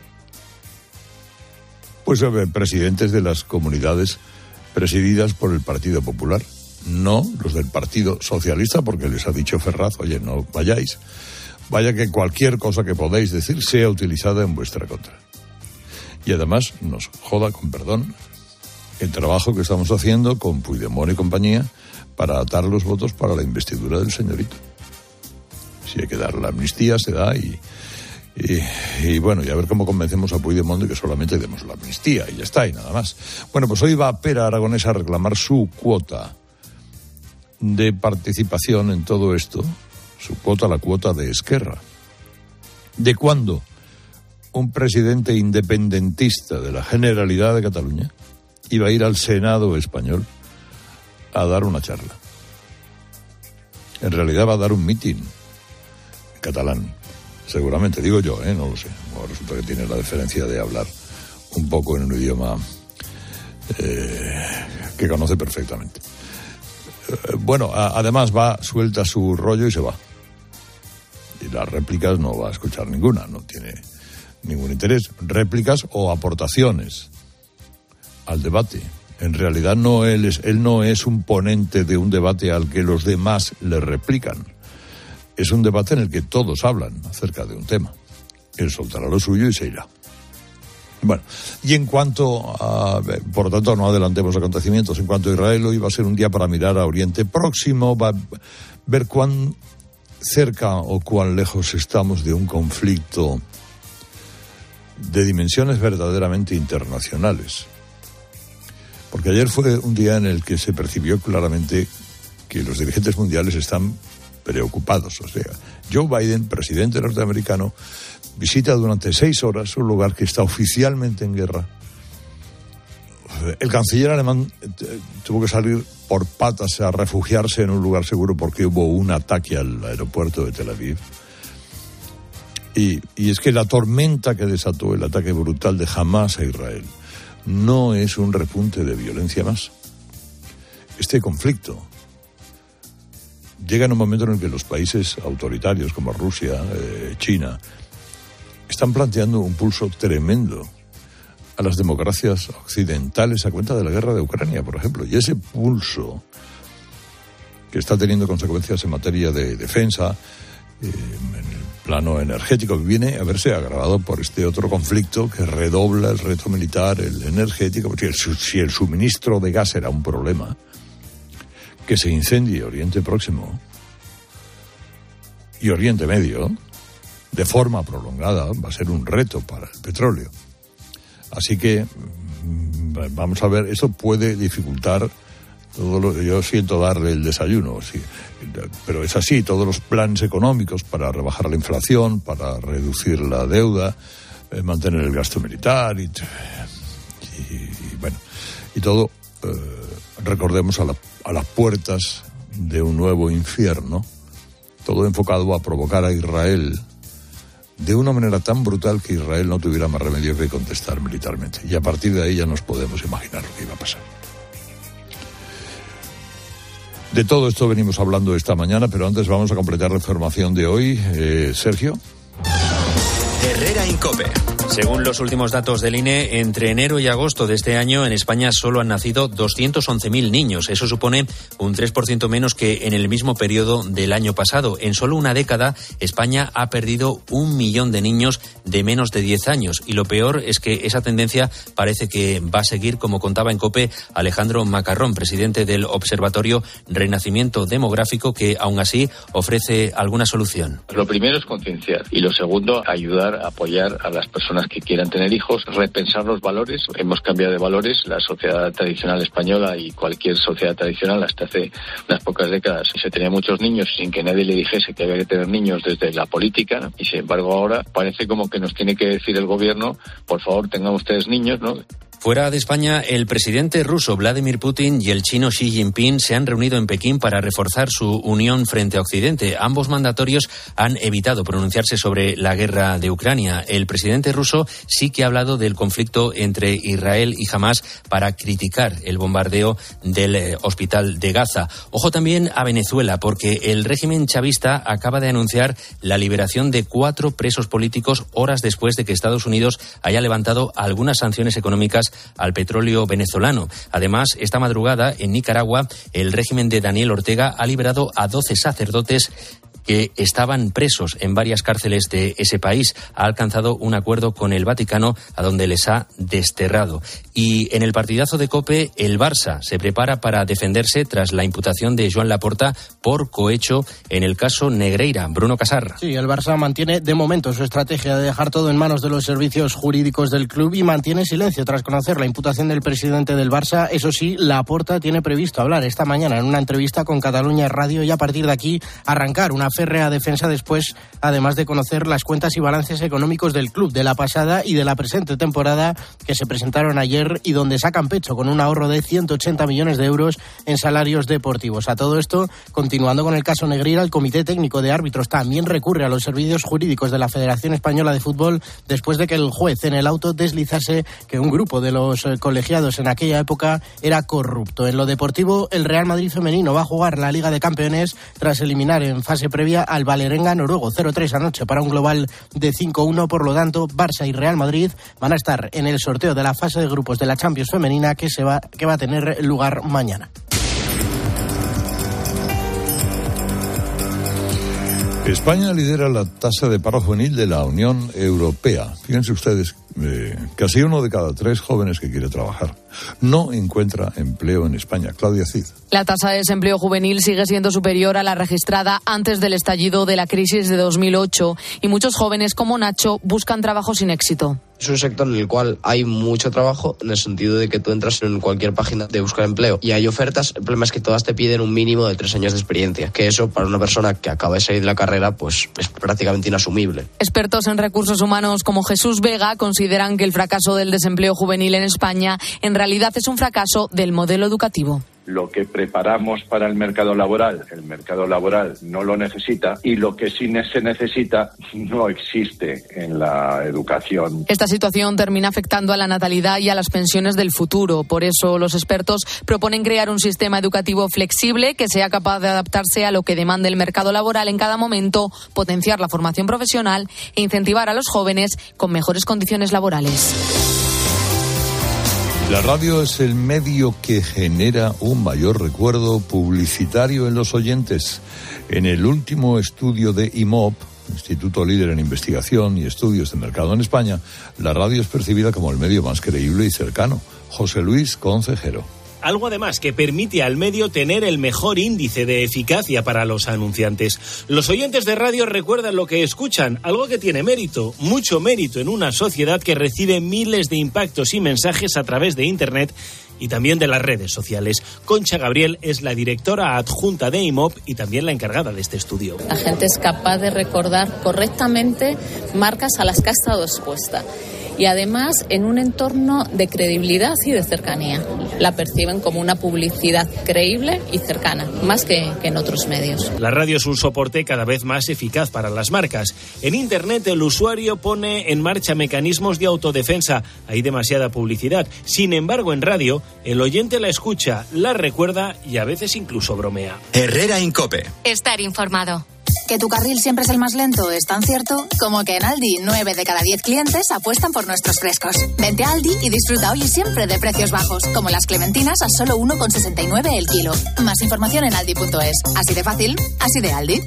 pues presidentes de las comunidades presididas por el Partido Popular, no los del Partido Socialista, porque les ha dicho Ferraz, oye, no vayáis, vaya que cualquier cosa que podáis decir sea utilizada en vuestra contra. Y además nos joda, con perdón, el trabajo que estamos haciendo con Puigdemont y compañía para atar los votos para la investidura del señorito. Si hay que dar la amnistía, se da y, y, y bueno, y a ver cómo convencemos a Puigdemont de que solamente demos la amnistía y ya está, y nada más. Bueno, pues hoy va Pere Aragonés a reclamar su cuota de participación en todo esto, su cuota, la cuota de Esquerra. ¿De cuándo un presidente independentista de la Generalidad de Cataluña iba a ir al Senado español a dar una charla? En realidad va a dar un mitin catalán, seguramente, digo yo, ¿eh? No lo sé. Bueno, resulta que tiene la deferencia de hablar un poco en un idioma eh, que conoce perfectamente. Eh, bueno, a, además va, suelta su rollo y se va. Y las réplicas no va a escuchar ninguna, no tiene ningún interés. Réplicas o aportaciones al debate. En realidad no él es, él no es un ponente de un debate al que los demás le replican. Es un debate en el que todos hablan acerca de un tema. Él soltará lo suyo y se irá. Bueno, y en cuanto a, por lo tanto, no adelantemos acontecimientos, en cuanto a Israel, hoy va a ser un día para mirar a Oriente Próximo, va a ver cuán cerca o cuán lejos estamos de un conflicto de dimensiones verdaderamente internacionales. Porque ayer fue un día en el que se percibió claramente que los dirigentes mundiales están preocupados. O sea, Joe Biden, presidente norteamericano, visita durante seis horas un lugar que está oficialmente en guerra. El canciller alemán tuvo que salir por patas a refugiarse en un lugar seguro porque hubo un ataque al aeropuerto de Tel Aviv. Y, y es que la tormenta que desató el ataque brutal de Hamás a Israel no es un repunte de violencia más. Este conflicto llega en un momento en el que los países autoritarios como Rusia, eh, China, están planteando un pulso tremendo a las democracias occidentales a cuenta de la guerra de Ucrania, por ejemplo. Y ese pulso, que está teniendo consecuencias en materia de defensa, eh, en el plano energético, viene a verse agravado por este otro conflicto que redobla el reto militar, el energético. Si el, si el suministro de gas era un problema, que se incendie Oriente Próximo y Oriente Medio de forma prolongada va a ser un reto para el petróleo. Así que vamos a ver, eso puede dificultar todo lo, yo siento darle el desayuno, sí, pero es así, todos los planes económicos para rebajar la inflación, para reducir la deuda, eh, mantener el gasto militar y, y, y bueno, y todo, eh, recordemos a, la, a las puertas de un nuevo infierno, todo enfocado a provocar a Israel de una manera tan brutal que Israel no tuviera más remedio que contestar militarmente. Y a partir de ahí ya nos podemos imaginar lo que iba a pasar. De todo esto venimos hablando esta mañana, pero antes vamos a completar la información de hoy. Eh, Sergio. Herrera Incope. Según los últimos datos del I N E, entre enero y agosto de este año en España solo han nacido doscientos once mil niños. Eso supone un tres por ciento menos que en el mismo periodo del año pasado. En solo una década, España ha perdido un millón de niños de menos de diez años. Y lo peor es que esa tendencia parece que va a seguir, como contaba en COPE Alejandro Macarrón, presidente del Observatorio Renacimiento Demográfico, que aún así ofrece alguna solución. Lo primero es concienciar y lo segundo, ayudar, apoyar a las personas que quieran tener hijos, repensar los valores. Hemos cambiado de valores, la sociedad tradicional española y cualquier sociedad tradicional hasta hace unas pocas décadas se tenía muchos niños sin que nadie le dijese que había que tener niños desde la política, y sin embargo ahora parece como que nos tiene que decir el gobierno, por favor tengan ustedes niños, ¿no? Fuera de España, el presidente ruso Vladimir Putin y el chino Xi Jinping se han reunido en Pekín para reforzar su unión frente a Occidente. Ambos mandatorios han evitado pronunciarse sobre la guerra de Ucrania. El presidente ruso sí que ha hablado del conflicto entre Israel y Hamás para criticar el bombardeo del eh, hospital de Gaza. Ojo también a Venezuela, porque el régimen chavista acaba de anunciar la liberación de cuatro presos políticos horas después de que Estados Unidos haya levantado algunas sanciones económicas al petróleo venezolano. Además, esta madrugada, en Nicaragua, el régimen de Daniel Ortega ha liberado a doce sacerdotes que estaban presos en varias cárceles de ese país. Ha alcanzado un acuerdo con el Vaticano, a donde les ha desterrado. Y en el partidazo de COPE, el Barça se prepara para defenderse tras la imputación de Joan Laporta por cohecho en el caso Negreira. Bruno Casar. Sí, el Barça mantiene de momento su estrategia de dejar todo en manos de los servicios jurídicos del club y mantiene silencio tras conocer la imputación del presidente del Barça. Eso sí, Laporta tiene previsto hablar esta mañana en una entrevista con Cataluña Radio y a partir de aquí arrancar una férrea defensa después, además de conocer las cuentas y balances económicos del club de la pasada y de la presente temporada que se presentaron ayer y donde sacan pecho con un ahorro de ciento ochenta millones de euros en salarios deportivos. A todo esto, continuando con el caso Negreira, el Comité Técnico de Árbitros también recurre a los servicios jurídicos de la Federación Española de Fútbol después de que el juez en el auto deslizase que un grupo de los colegiados en aquella época era corrupto. En lo deportivo, el Real Madrid femenino va a jugar la Liga de Campeones tras eliminar en fase previa al Vålerenga noruego cero tres anoche para un global de cinco uno. Por lo tanto, Barça y Real Madrid van a estar en el sorteo de la fase de grupos de la Champions femenina que se va que va a tener lugar mañana. España lidera la tasa de paro juvenil de la Unión Europea. Fíjense ustedes, eh, casi uno de cada tres jóvenes que quiere trabajar no encuentra empleo en España. Claudia Cid. La tasa de desempleo juvenil sigue siendo superior a la registrada antes del estallido de la crisis de dos mil ocho y muchos jóvenes como Nacho buscan trabajo sin éxito. Es un sector en el cual hay mucho trabajo, en el sentido de que tú entras en cualquier página de buscar empleo y hay ofertas. El problema es que todas te piden un mínimo de tres años de experiencia, que eso para una persona que acaba de salir de la carrera pues es prácticamente inasumible. Expertos en recursos humanos como Jesús Vega consideran que el fracaso del desempleo juvenil en España en realidad es un fracaso del modelo educativo. lo que preparamos para el mercado laboral, el mercado laboral no lo necesita, y lo que sí se necesita no existe en la educación. Esta situación termina afectando a la natalidad y a las pensiones del futuro. Por eso los expertos proponen crear un sistema educativo flexible que sea capaz de adaptarse a lo que demande el mercado laboral en cada momento, potenciar la formación profesional e incentivar a los jóvenes con mejores condiciones laborales. La radio es el medio que genera un mayor recuerdo publicitario en los oyentes. En el último estudio de I M O P, Instituto Líder en Investigación y Estudios de Mercado en España, la radio es percibida como el medio más creíble y cercano. José Luis Concejero. Algo además que permite al medio tener el mejor índice de eficacia para los anunciantes. Los oyentes de radio recuerdan lo que escuchan, algo que tiene mérito, mucho mérito en una sociedad que recibe miles de impactos y mensajes a través de Internet y también de las redes sociales. Concha Gabriel es la directora adjunta de I M O P y también la encargada de este estudio. La gente es capaz de recordar correctamente marcas a las que ha estado expuesta. Y además en un entorno de credibilidad y de cercanía. La perciben como una publicidad creíble y cercana, más que, que en otros medios. La radio es un soporte cada vez más eficaz para las marcas. En Internet el usuario pone en marcha mecanismos de autodefensa. Hay demasiada publicidad. Sin embargo, en radio, el oyente la escucha, la recuerda y a veces incluso bromea. Herrera Incope. Estar informado. Que tu carril siempre es el más lento es tan cierto como que en Aldi nueve de cada diez clientes apuestan por nuestros frescos. Vente a Aldi y disfruta hoy y siempre de precios bajos, como las clementinas a solo uno con sesenta y nueve el kilo. Más información en aldi punto es. Así de fácil, así de Aldi.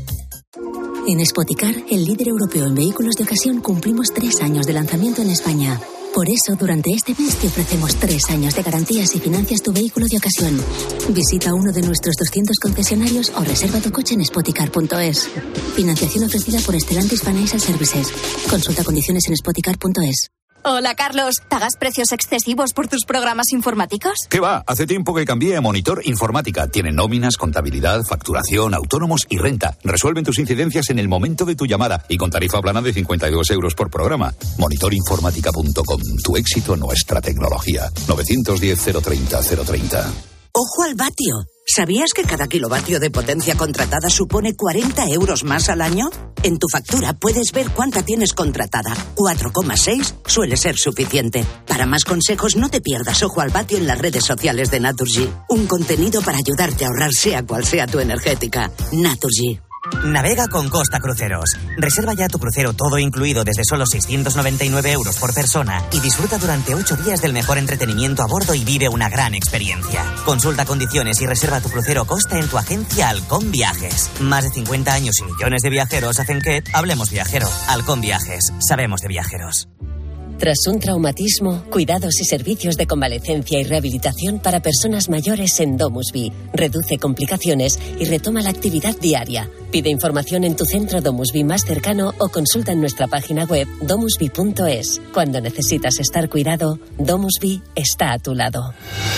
En Spoticar, el líder europeo en vehículos de ocasión, cumplimos tres años de lanzamiento en España. Por eso, durante este mes te ofrecemos tres años de garantías y financias tu vehículo de ocasión. Visita uno de nuestros doscientos concesionarios o reserva tu coche en spoticar punto es. Financiación ofrecida por Stellantis Financial Services. Consulta condiciones en spoticar punto es. Hola, Carlos. ¿Pagas precios excesivos por tus programas informáticos? ¿Qué va? Hace tiempo que cambié a Monitor Informática. Tienen nóminas, contabilidad, facturación, autónomos y renta. Resuelven tus incidencias en el momento de tu llamada y con tarifa plana de cincuenta y dos euros por programa. monitor informática punto com. Tu éxito, nuestra tecnología. novecientos diez, cero treinta, cero treinta. ¡Ojo al vatio! ¿Sabías que cada kilovatio de potencia contratada supone cuarenta euros más al año? En tu factura puedes ver cuánta tienes contratada. cuatro coma seis suele ser suficiente. Para más consejos, no te pierdas Ojo al vatio en las redes sociales de Naturgy. Un contenido para ayudarte a ahorrar sea cual sea tu energética. Naturgy. Navega con Costa Cruceros. Reserva ya tu crucero todo incluido desde solo seiscientos noventa y nueve euros por persona y disfruta durante ocho días del mejor entretenimiento a bordo y vive una gran experiencia. Consulta condiciones y reserva tu crucero Costa en tu agencia Halcón Viajes. Más de cincuenta años y millones de viajeros hacen que hablemos viajero. Halcón Viajes. Sabemos de viajeros. Tras un traumatismo, cuidados y servicios de convalecencia y rehabilitación para personas mayores en DomusVi. Reduce complicaciones y retoma la actividad diaria. Pide información en tu centro DomusVi más cercano o consulta en nuestra página web domusvi punto es. Cuando necesitas estar cuidado, DomusVi está a tu lado.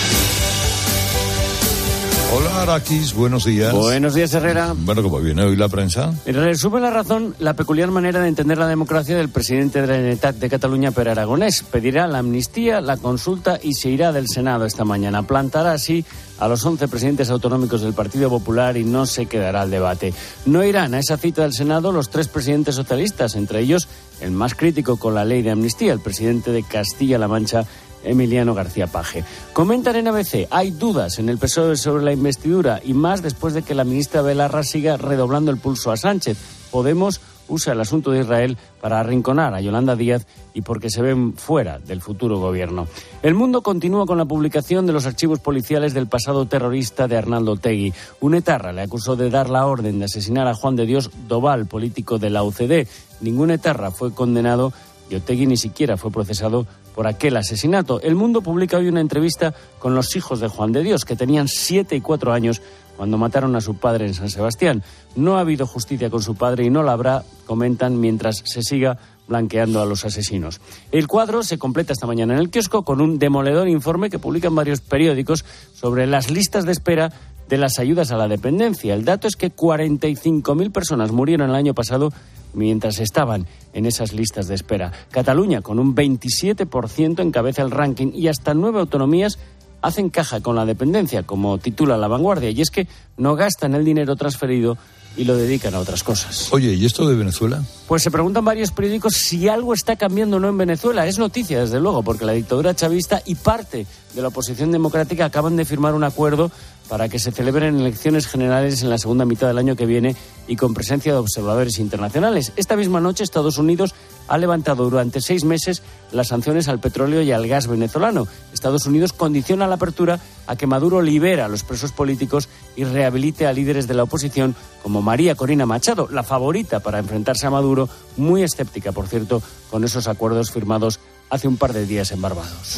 Hola, Araquis, buenos días. Buenos días, Herrera. Bueno, ¿cómo viene hoy la prensa? Resume la razón la peculiar manera de entender la democracia del presidente de la Generalitat de Cataluña, Pere Aragonés. Pedirá la amnistía, la consulta y se irá del Senado esta mañana. Plantará así a los once presidentes autonómicos del Partido Popular y no se quedará al debate. No irán a esa cita del Senado los tres presidentes socialistas, entre ellos el más crítico con la ley de amnistía, el presidente de Castilla-La Mancha, Emiliano García Paje. Comentan en A B C, hay dudas en el P S O E sobre la investidura y más después de que la ministra Belarra siga redoblando el pulso a Sánchez. Podemos usa el asunto de Israel para arrinconar a Yolanda Díaz y porque se ven fuera del futuro gobierno. El Mundo continúa con la publicación de los archivos policiales del pasado terrorista de Arnaldo Otegi. Un etarra le acusó de dar la orden de asesinar a Juan de Dios Doval, político de la U C D. Ningún etarra fue condenado y Otegi ni siquiera fue procesado por aquel asesinato. El Mundo publica hoy una entrevista con los hijos de Juan de Dios, que tenían siete y cuatro años cuando mataron a su padre en San Sebastián. No ha habido justicia con su padre y no la habrá, comentan, mientras se siga blanqueando a los asesinos. El cuadro se completa esta mañana en el kiosco con un demoledor informe que publican varios periódicos sobre las listas de espera de las ayudas a la dependencia. El dato es que cuarenta y cinco mil personas murieron el año pasado mientras estaban en esas listas de espera. Cataluña, con un veintisiete por ciento, encabeza el ranking y hasta nueve autonomías hacen caja con la dependencia, como titula La Vanguardia, y es que no gastan el dinero transferido y lo dedican a otras cosas. Oye, ¿y esto de Venezuela? Pues se preguntan varios periódicos si algo está cambiando o no en Venezuela. Es noticia, desde luego, porque la dictadura chavista y parte de la oposición democrática acaban de firmar un acuerdo para que se celebren elecciones generales en la segunda mitad del año que viene y con presencia de observadores internacionales. Esta misma noche Estados Unidos ha levantado durante seis meses las sanciones al petróleo y al gas venezolano. Estados Unidos condiciona la apertura a que Maduro libere a los presos políticos y rehabilite a líderes de la oposición como María Corina Machado, la favorita para enfrentarse a Maduro, muy escéptica, por cierto, con esos acuerdos firmados hace un par de días en Barbados.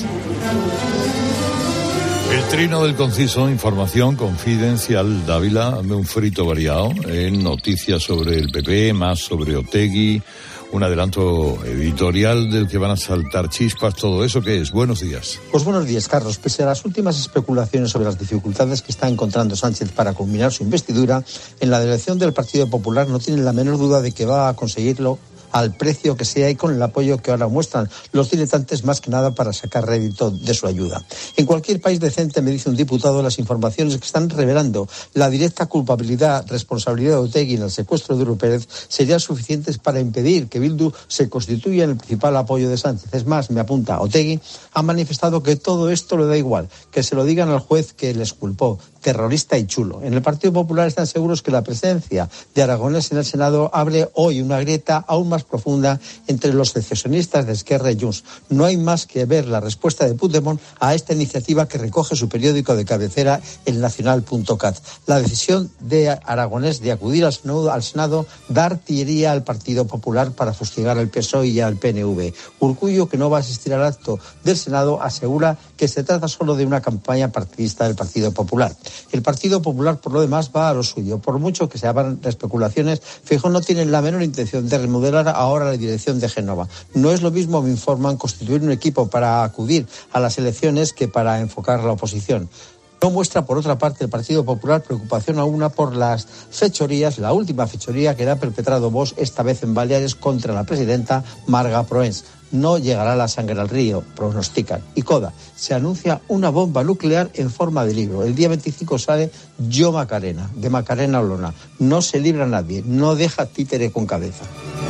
El trino del conciso, información confidencial. Dávila, dame un frito variado en noticias sobre el P P, más sobre Otegi, un adelanto editorial del que van a saltar chispas, todo eso. ¿Qué es? Buenos días. Pues buenos días, Carlos. Pese a las últimas especulaciones sobre las dificultades que está encontrando Sánchez para culminar su investidura, en la delegación del Partido Popular no tienen la menor duda de que va a conseguirlo al precio que sea y con el apoyo que ahora muestran los diletantes, más que nada para sacar rédito de su ayuda. En cualquier país decente, me dice un diputado, las informaciones que están revelando la directa culpabilidad, responsabilidad de Otegi en el secuestro de Euro Pérez serían suficientes para impedir que Bildu se constituya en el principal apoyo de Sánchez. Es más, me apunta, Otegi ha manifestado que todo esto le da igual, que se lo digan al juez que les culpó, terrorista y chulo. En el Partido Popular están seguros que la presencia de Aragonés en el Senado abre hoy una grieta aún más profunda entre los secesionistas de Esquerra y Junts. No hay más que ver la respuesta de Puigdemont a esta iniciativa que recoge su periódico de cabecera, el nacional punto cat. La decisión de Aragonés de acudir al Senado, al Senado da artillería al Partido Popular para fustigar al P S O E y al P N V. Urkullu, que no va a asistir al acto del Senado, asegura que se trata solo de una campaña partidista del Partido Popular. El Partido Popular, por lo demás, va a lo suyo. Por mucho que se abran especulaciones, Feijóo no tiene la menor intención de remodelar ahora la dirección de Génova. No es lo mismo, me informan, constituir un equipo para acudir a las elecciones que para enfocar la oposición. No muestra, por otra parte, el Partido Popular preocupación alguna por las fechorías, la última fechoría que ha perpetrado Vox, esta vez en Baleares, contra la presidenta Marga Proens. No llegará la sangre al río, pronostican. Y Coda, se anuncia una bomba nuclear en forma de libro. El día veinticinco sale Yo Macarena, de Macarena Olona. No se libra nadie, no deja títere con cabeza.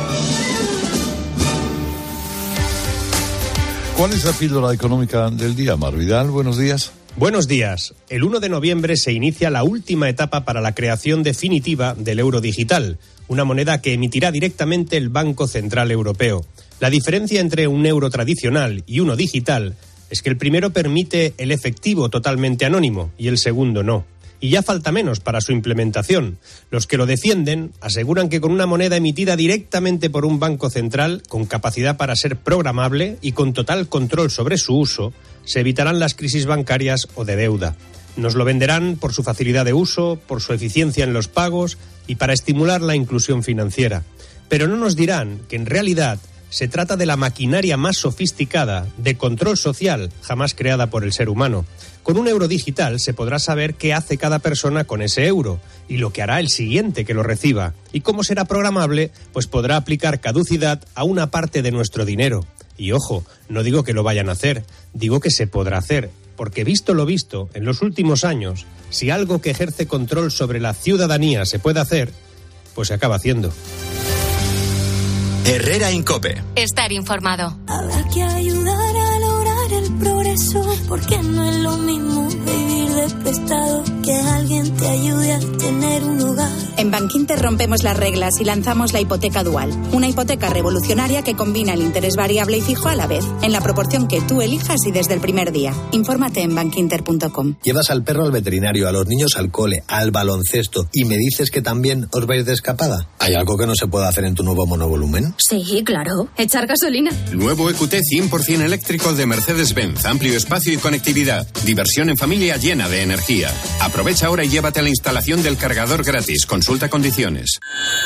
¿Cuál es la píldora económica del día, Mar Vidal? Buenos días. Buenos días. El uno de noviembre se inicia la última etapa para la creación definitiva del euro digital, una moneda que emitirá directamente el Banco Central Europeo. La diferencia entre un euro tradicional y uno digital es que el primero permite el efectivo totalmente anónimo y el segundo no. Y ya falta menos para su implementación. Los que lo defienden aseguran que con una moneda emitida directamente por un banco central, con capacidad para ser programable y con total control sobre su uso, se evitarán las crisis bancarias o de deuda. Nos lo venderán por su facilidad de uso, por su eficiencia en los pagos y para estimular la inclusión financiera. Pero no nos dirán que en realidad se trata de la maquinaria más sofisticada de control social jamás creada por el ser humano. Con un euro digital se podrá saber qué hace cada persona con ese euro y lo que hará el siguiente que lo reciba. Y como será programable, pues podrá aplicar caducidad a una parte de nuestro dinero. Y ojo, no digo que lo vayan a hacer, digo que se podrá hacer, porque visto lo visto, en los últimos años, si algo que ejerce control sobre la ciudadanía se puede hacer, pues se acaba haciendo. Herrera Incope. Estar informado. Habrá que ayudar a lograr el progreso, porque no es lo mismo vivir de prestado que alguien te ayude a tener un hogar. En Bankinter rompemos las reglas y lanzamos la hipoteca dual, una hipoteca revolucionaria que combina el interés variable y fijo a la vez, en la proporción que tú elijas y desde el primer día. Infórmate en bankinter punto com. Llevas al perro al veterinario, a los niños al cole, al baloncesto, y me dices que también os vais de escapada. ¿Hay algo que no se pueda hacer en tu nuevo monovolumen? Sí, claro. Echar gasolina. Nuevo E Q T cien por ciento eléctrico de Mercedes-Benz. Amplio espacio y conectividad. Diversión en familia llena de energía. Aprovecha ahora y llévate a la instalación del cargador gratis. Consulta condiciones.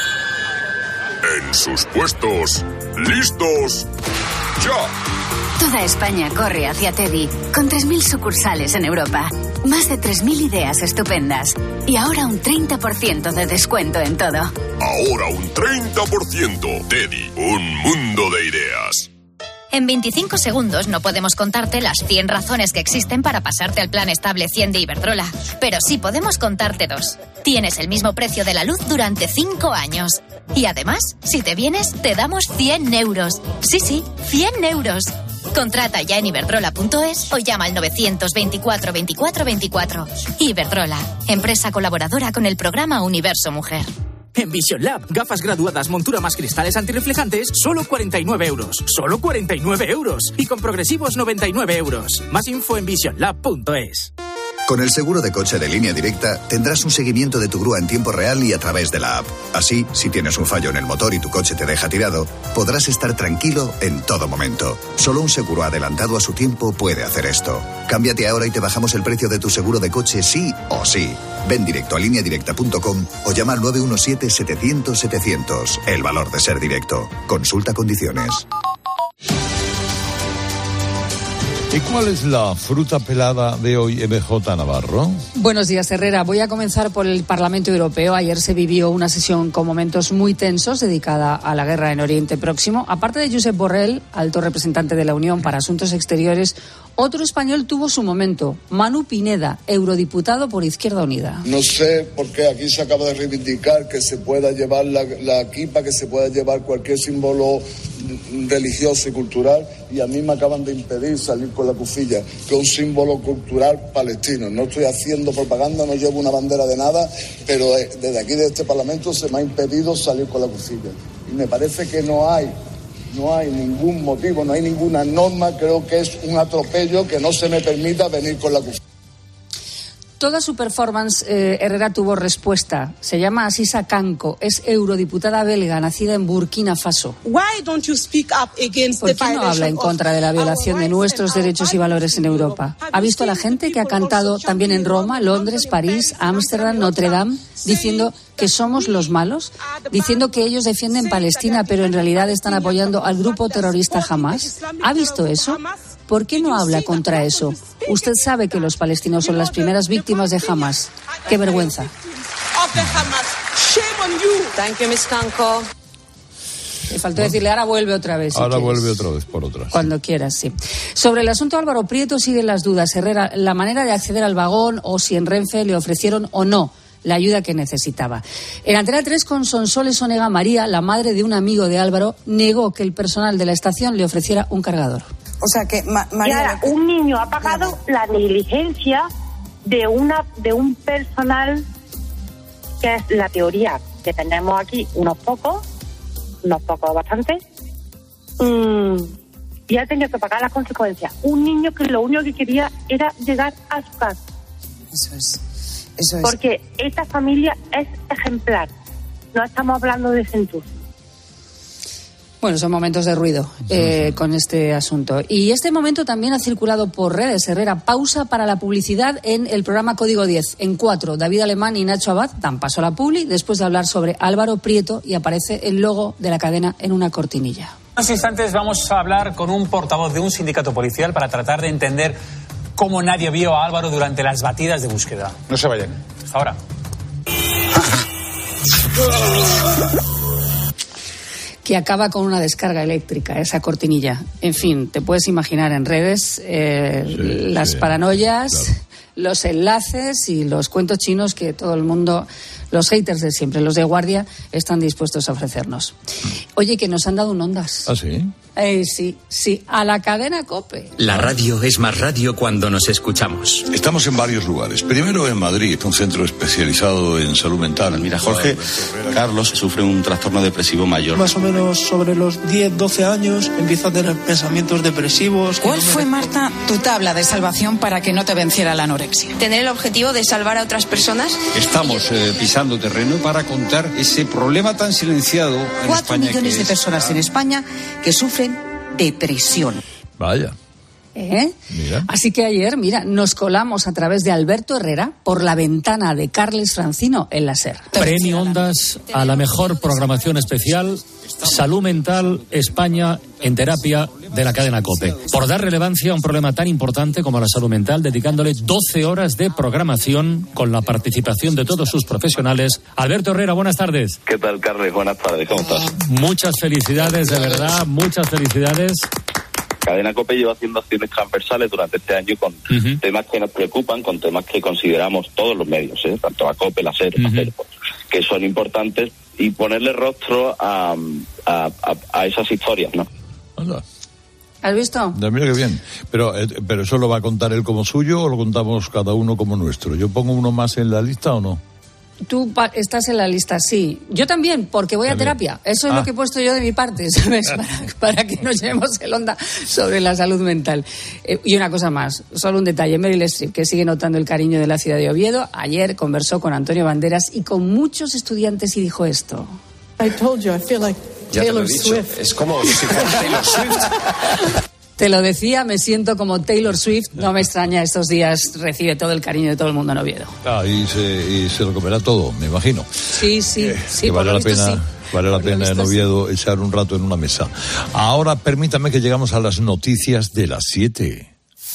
En sus puestos. ¡Listos! ¡Ya! Toda España corre hacia Teddy, con tres mil sucursales en Europa. Más de tres mil ideas estupendas. Y ahora un treinta por ciento de descuento en todo. Ahora un treinta por ciento. Teddy, un mundo de ideas. En veinticinco segundos no podemos contarte las cien razones que existen para pasarte al plan estable cien de Iberdrola, pero sí podemos contarte dos. Tienes el mismo precio de la luz durante cinco años. Y además, si te vienes, te damos cien euros. Sí, sí, cien euros. Contrata ya en iberdrola punto es o llama al novecientos veinticuatro veinticuatro veinticuatro. Iberdrola, empresa colaboradora con el programa Universo Mujer. En Vision Lab, gafas graduadas, montura más cristales antirreflejantes, solo cuarenta y nueve euros. Solo cuarenta y nueve euros. Y con progresivos noventa y nueve euros. Más info en vision lab punto es. Con el seguro de coche de Línea Directa tendrás un seguimiento de tu grúa en tiempo real y a través de la app. Así, si tienes un fallo en el motor y tu coche te deja tirado, podrás estar tranquilo en todo momento. Solo un seguro adelantado a su tiempo puede hacer esto. Cámbiate ahora y te bajamos el precio de tu seguro de coche sí o sí. Ven directo a línea directa punto com o llama al nueve uno siete setecientos setecientos. El valor de ser directo. Consulta condiciones. ¿Y cuál es la fruta pelada de hoy, M J Navarro? Buenos días, Herrera. Voy a comenzar por el Parlamento Europeo. Ayer se vivió una sesión con momentos muy tensos dedicada a la guerra en Oriente Próximo. Aparte de Josep Borrell, alto representante de la Unión para Asuntos Exteriores, otro español tuvo su momento. Manu Pineda, eurodiputado por Izquierda Unida. No sé por qué aquí se acaba de reivindicar que se pueda llevar la, la kipa, que se pueda llevar cualquier símbolo religioso y cultural, y a mí me acaban de impedir salir con la cufilla, que es un símbolo cultural palestino. No estoy haciendo propaganda, no llevo una bandera de nada, pero desde aquí, de este Parlamento, se me ha impedido salir con la cufilla. Y me parece que no hay No hay ningún motivo, no hay ninguna norma. Creo que es un atropello que no se me permita venir con la cufilla. Toda su performance, eh, Herrera, tuvo respuesta. Se llama Asisa Kanko, es eurodiputada belga, nacida en Burkina Faso. ¿Por qué no habla en contra de la violación de nuestros derechos y valores en Europa? ¿Ha visto a la gente que ha cantado también en Roma, Londres, París, Ámsterdam, Notre Dame, diciendo que somos los malos? Diciendo que ellos defienden Palestina, pero en realidad están apoyando al grupo terrorista Hamas. ¿Ha visto eso? ¿Por qué no habla contra eso? Usted sabe que los palestinos son las primeras víctimas de Hamas. ¡Qué vergüenza! Me faltó decirle, ahora vuelve otra vez. Si ahora quieres. vuelve otra vez, por otra. Cuando sí. quieras, sí. Sobre el asunto Álvaro Prieto siguen las dudas. Herrera, la manera de acceder al vagón o si en Renfe le ofrecieron o no la ayuda que necesitaba. En Antena tres, con Sonsoles Onega, María, la madre de un amigo de Álvaro, negó que el personal de la estación le ofreciera un cargador. O sea que, Ma- María, y ahora, un niño ha pagado la negligencia de una de un personal que es la teoría que tenemos aquí, unos pocos, unos pocos bastante, mmm, y ha tenido que pagar las consecuencias. Un niño que lo único que quería era llegar a su casa. Eso es. Eso es. Porque esta familia es ejemplar. No estamos hablando de centuria. Bueno, son momentos de ruido eh, con este asunto. Y este momento también ha circulado por redes. Herrera, pausa para la publicidad en el programa Código diez. En cuatro, David Alemán y Nacho Abad dan paso a la publi después de hablar sobre Álvaro Prieto y aparece el logo de la cadena en una cortinilla. En unos instantes vamos a hablar con un portavoz de un sindicato policial para tratar de entender cómo nadie vio a Álvaro durante las batidas de búsqueda. No se vayan. Hasta ahora. Que acaba con una descarga eléctrica, esa cortinilla. En fin, te puedes imaginar en redes eh, sí, las sí, paranoias, claro. Los enlaces y los cuentos chinos que todo el mundo, los haters de siempre, los de guardia, están dispuestos a ofrecernos. Oye, que nos han dado un Ondas. ¿Ah, sí? Eh, sí, sí, a la cadena COPE. La radio es más radio cuando nos escuchamos. Estamos en varios lugares. Primero en Madrid, un centro especializado en salud mental. Mira, Jorge, Carlos sufre un trastorno depresivo mayor. Más o menos sobre los diez, doce años empieza a tener pensamientos depresivos. ¿Cuál fue, Marta, tu tabla de salvación para que no te venciera la anorexia? Tener el objetivo de salvar a otras personas. Estamos eh, pisando terreno para contar ese problema tan silenciado en España. Cuatro millones de es... personas en España que sufren depresión. Vaya. ¿Eh? Mira. Así que ayer, mira, nos colamos a través de Alberto Herrera por la ventana de Carles Francino en la SER. Premio Ondas a la mejor programación especial Salud Mental España en terapia de la cadena COPE. Por dar relevancia a un problema tan importante como la salud mental, dedicándole doce horas de programación con la participación de todos sus profesionales. Alberto Herrera, buenas tardes. ¿Qué tal, Carles? Buenas tardes, ¿cómo estás? Muchas felicidades, de verdad, muchas felicidades. Cadena COPE lleva haciendo acciones transversales durante este año con uh-huh. temas que nos preocupan, con temas que consideramos todos los medios, ¿eh? tanto la COPE, la SER, uh-huh. la SER, que son importantes, y ponerle rostro a, a, a, a esas historias, ¿no? Hola. ¿Has visto? Mira qué bien. Pero, eh, pero ¿eso lo va a contar él como suyo o lo contamos cada uno como nuestro? ¿Yo pongo uno más en la lista o no? Tú pa- estás en la lista, sí. Yo también, porque voy también. a terapia. Eso es ah. lo que he puesto yo de mi parte, ¿sabes? Para, para que nos llevemos el onda sobre la salud mental. Eh, y una cosa más, solo un detalle. Meryl Streep, que sigue notando el cariño de la ciudad de Oviedo, ayer conversó con Antonio Banderas y con muchos estudiantes y dijo esto. I told you, I feel like ya Taylor te lo he dicho. Swift. Es como si fuera Taylor Swift. Te lo decía, me siento como Taylor Swift. No me extraña, estos días recibe todo el cariño de todo el mundo en Oviedo. Ah, y se, y se lo comerá todo, me imagino. Sí, sí, eh, sí. Que vale la pena, sí. vale la pena en Oviedo sí. echar un rato en una mesa. Ahora permítame que llegamos a las noticias de las siete.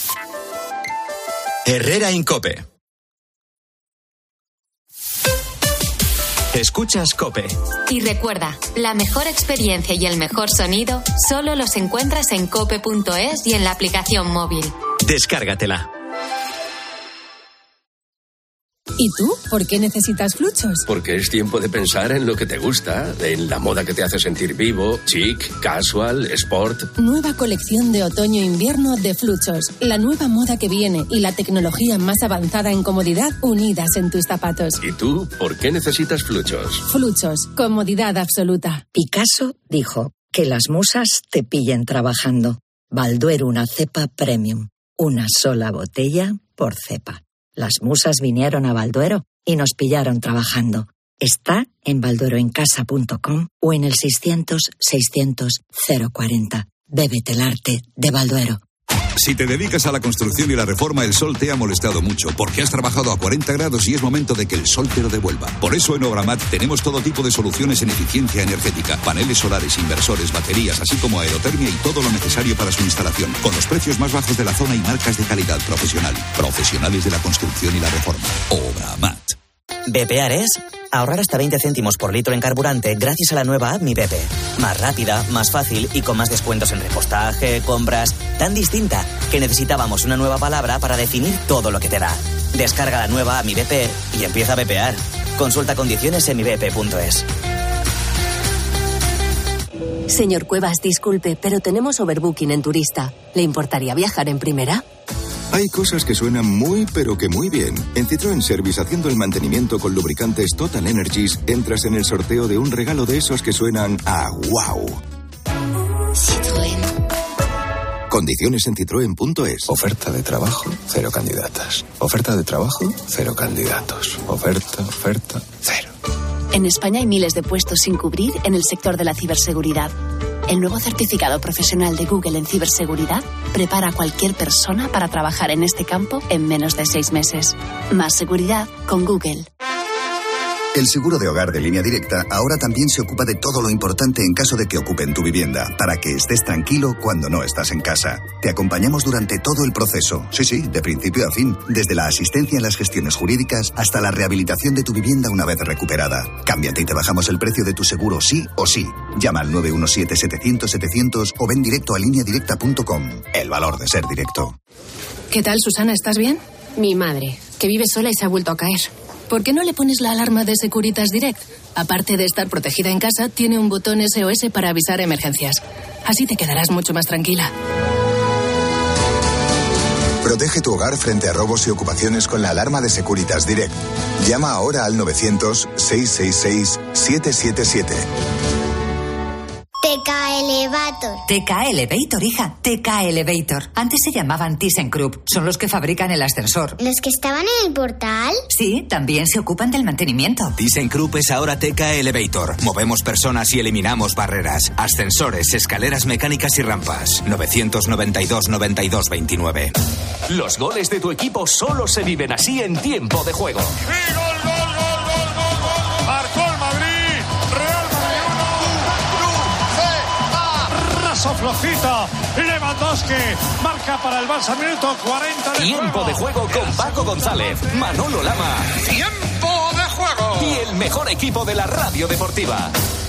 Herrera Incope. Escuchas COPE. Y recuerda, la mejor experiencia y el mejor sonido solo los encuentras en cope punto es y en la aplicación móvil. Descárgatela. ¿Y tú? ¿Por qué necesitas Fluchos? Porque es tiempo de pensar en lo que te gusta, en la moda que te hace sentir vivo, chic, casual, sport. Nueva colección de otoño-invierno de Fluchos. La nueva moda que viene y la tecnología más avanzada en comodidad unidas en tus zapatos. ¿Y tú? ¿Por qué necesitas Fluchos? Fluchos. Comodidad absoluta. Picasso dijo que las musas te pillen trabajando. Balduero, una cepa premium. Una sola botella por cepa. Las musas vinieron a Balduero y nos pillaron trabajando. Está en baldueroencasa punto com o en el seiscientos, seiscientos, cero cuarenta. Bébete el arte de Balduero. Si te dedicas a la construcción y la reforma, el sol te ha molestado mucho, porque has trabajado a cuarenta grados y es momento de que el sol te lo devuelva. Por eso en Obramat tenemos todo tipo de soluciones en eficiencia energética, paneles solares, inversores, baterías, así como aerotermia y todo lo necesario para su instalación, con los precios más bajos de la zona y marcas de calidad profesional. Profesionales de la construcción y la reforma. Obramat. Bepear es ahorrar hasta veinte céntimos por litro en carburante gracias a la nueva app Mi Bepe. Más rápida, más fácil y con más descuentos en repostaje, compras. Tan distinta que necesitábamos una nueva palabra para definir todo lo que te da. Descarga la nueva app Mi Bepe y empieza a bepear. Consulta condiciones en mi bepe punto es. Señor Cuevas, disculpe, pero tenemos overbooking en turista. ¿Le importaría viajar en primera? Hay cosas que suenan muy, pero que muy bien. En Citroën Service, haciendo el mantenimiento con lubricantes Total Energies, entras en el sorteo de un regalo de esos que suenan a wow. Citroën. Condiciones en citroen punto es. Oferta de trabajo, cero candidatas. Oferta de trabajo, cero candidatos. Oferta, oferta, cero. En España hay miles de puestos sin cubrir en el sector de la ciberseguridad. El nuevo certificado profesional de Google en ciberseguridad prepara a cualquier persona para trabajar en este campo en menos de seis meses. Más seguridad con Google. El seguro de hogar de Línea Directa ahora también se ocupa de todo lo importante en caso de que ocupen tu vivienda, para que estés tranquilo cuando no estás en casa. Te acompañamos durante todo el proceso, sí, sí, de principio a fin, desde la asistencia en las gestiones jurídicas hasta la rehabilitación de tu vivienda una vez recuperada. Cámbiate y te bajamos el precio de tu seguro sí o sí. Llama al nueve uno siete, setecientos, setecientos o ven directo a línea directa punto com. El valor de ser directo. ¿Qué tal, Susana? ¿Estás bien? Mi madre, que vive sola y se ha vuelto a caer. ¿Por qué no le pones la alarma de Securitas Direct? Aparte de estar protegida en casa, tiene un botón S O S para avisar emergencias. Así te quedarás mucho más tranquila. Protege tu hogar frente a robos y ocupaciones con la alarma de Securitas Direct. Llama ahora al novecientos, seiscientos sesenta y seis, setecientos setenta y siete. T K Elevator. T K Elevator, hija. T K Elevator. Antes se llamaban ThyssenKrupp. Son los que fabrican el ascensor. ¿Los que estaban en el portal? Sí, también se ocupan del mantenimiento. ThyssenKrupp es ahora T K Elevator. Movemos personas y eliminamos barreras. Ascensores, escaleras mecánicas y rampas. novecientos noventa y dos, noventa y dos, veintinueve. Los goles de tu equipo solo se viven así en tiempo de juego. ¡Sí, gol, gol, gol, gol, gol, gol! ¡Marcó el Madrid! ¡Real Madrid uno! ¡Raso flojito! Lewandowski marca para el Barça, minuto cuarenta de Tiempo juego. de juego con Paco González, Manolo Lama. ¡Tiempo de juego! Y el mejor equipo de la radio deportiva.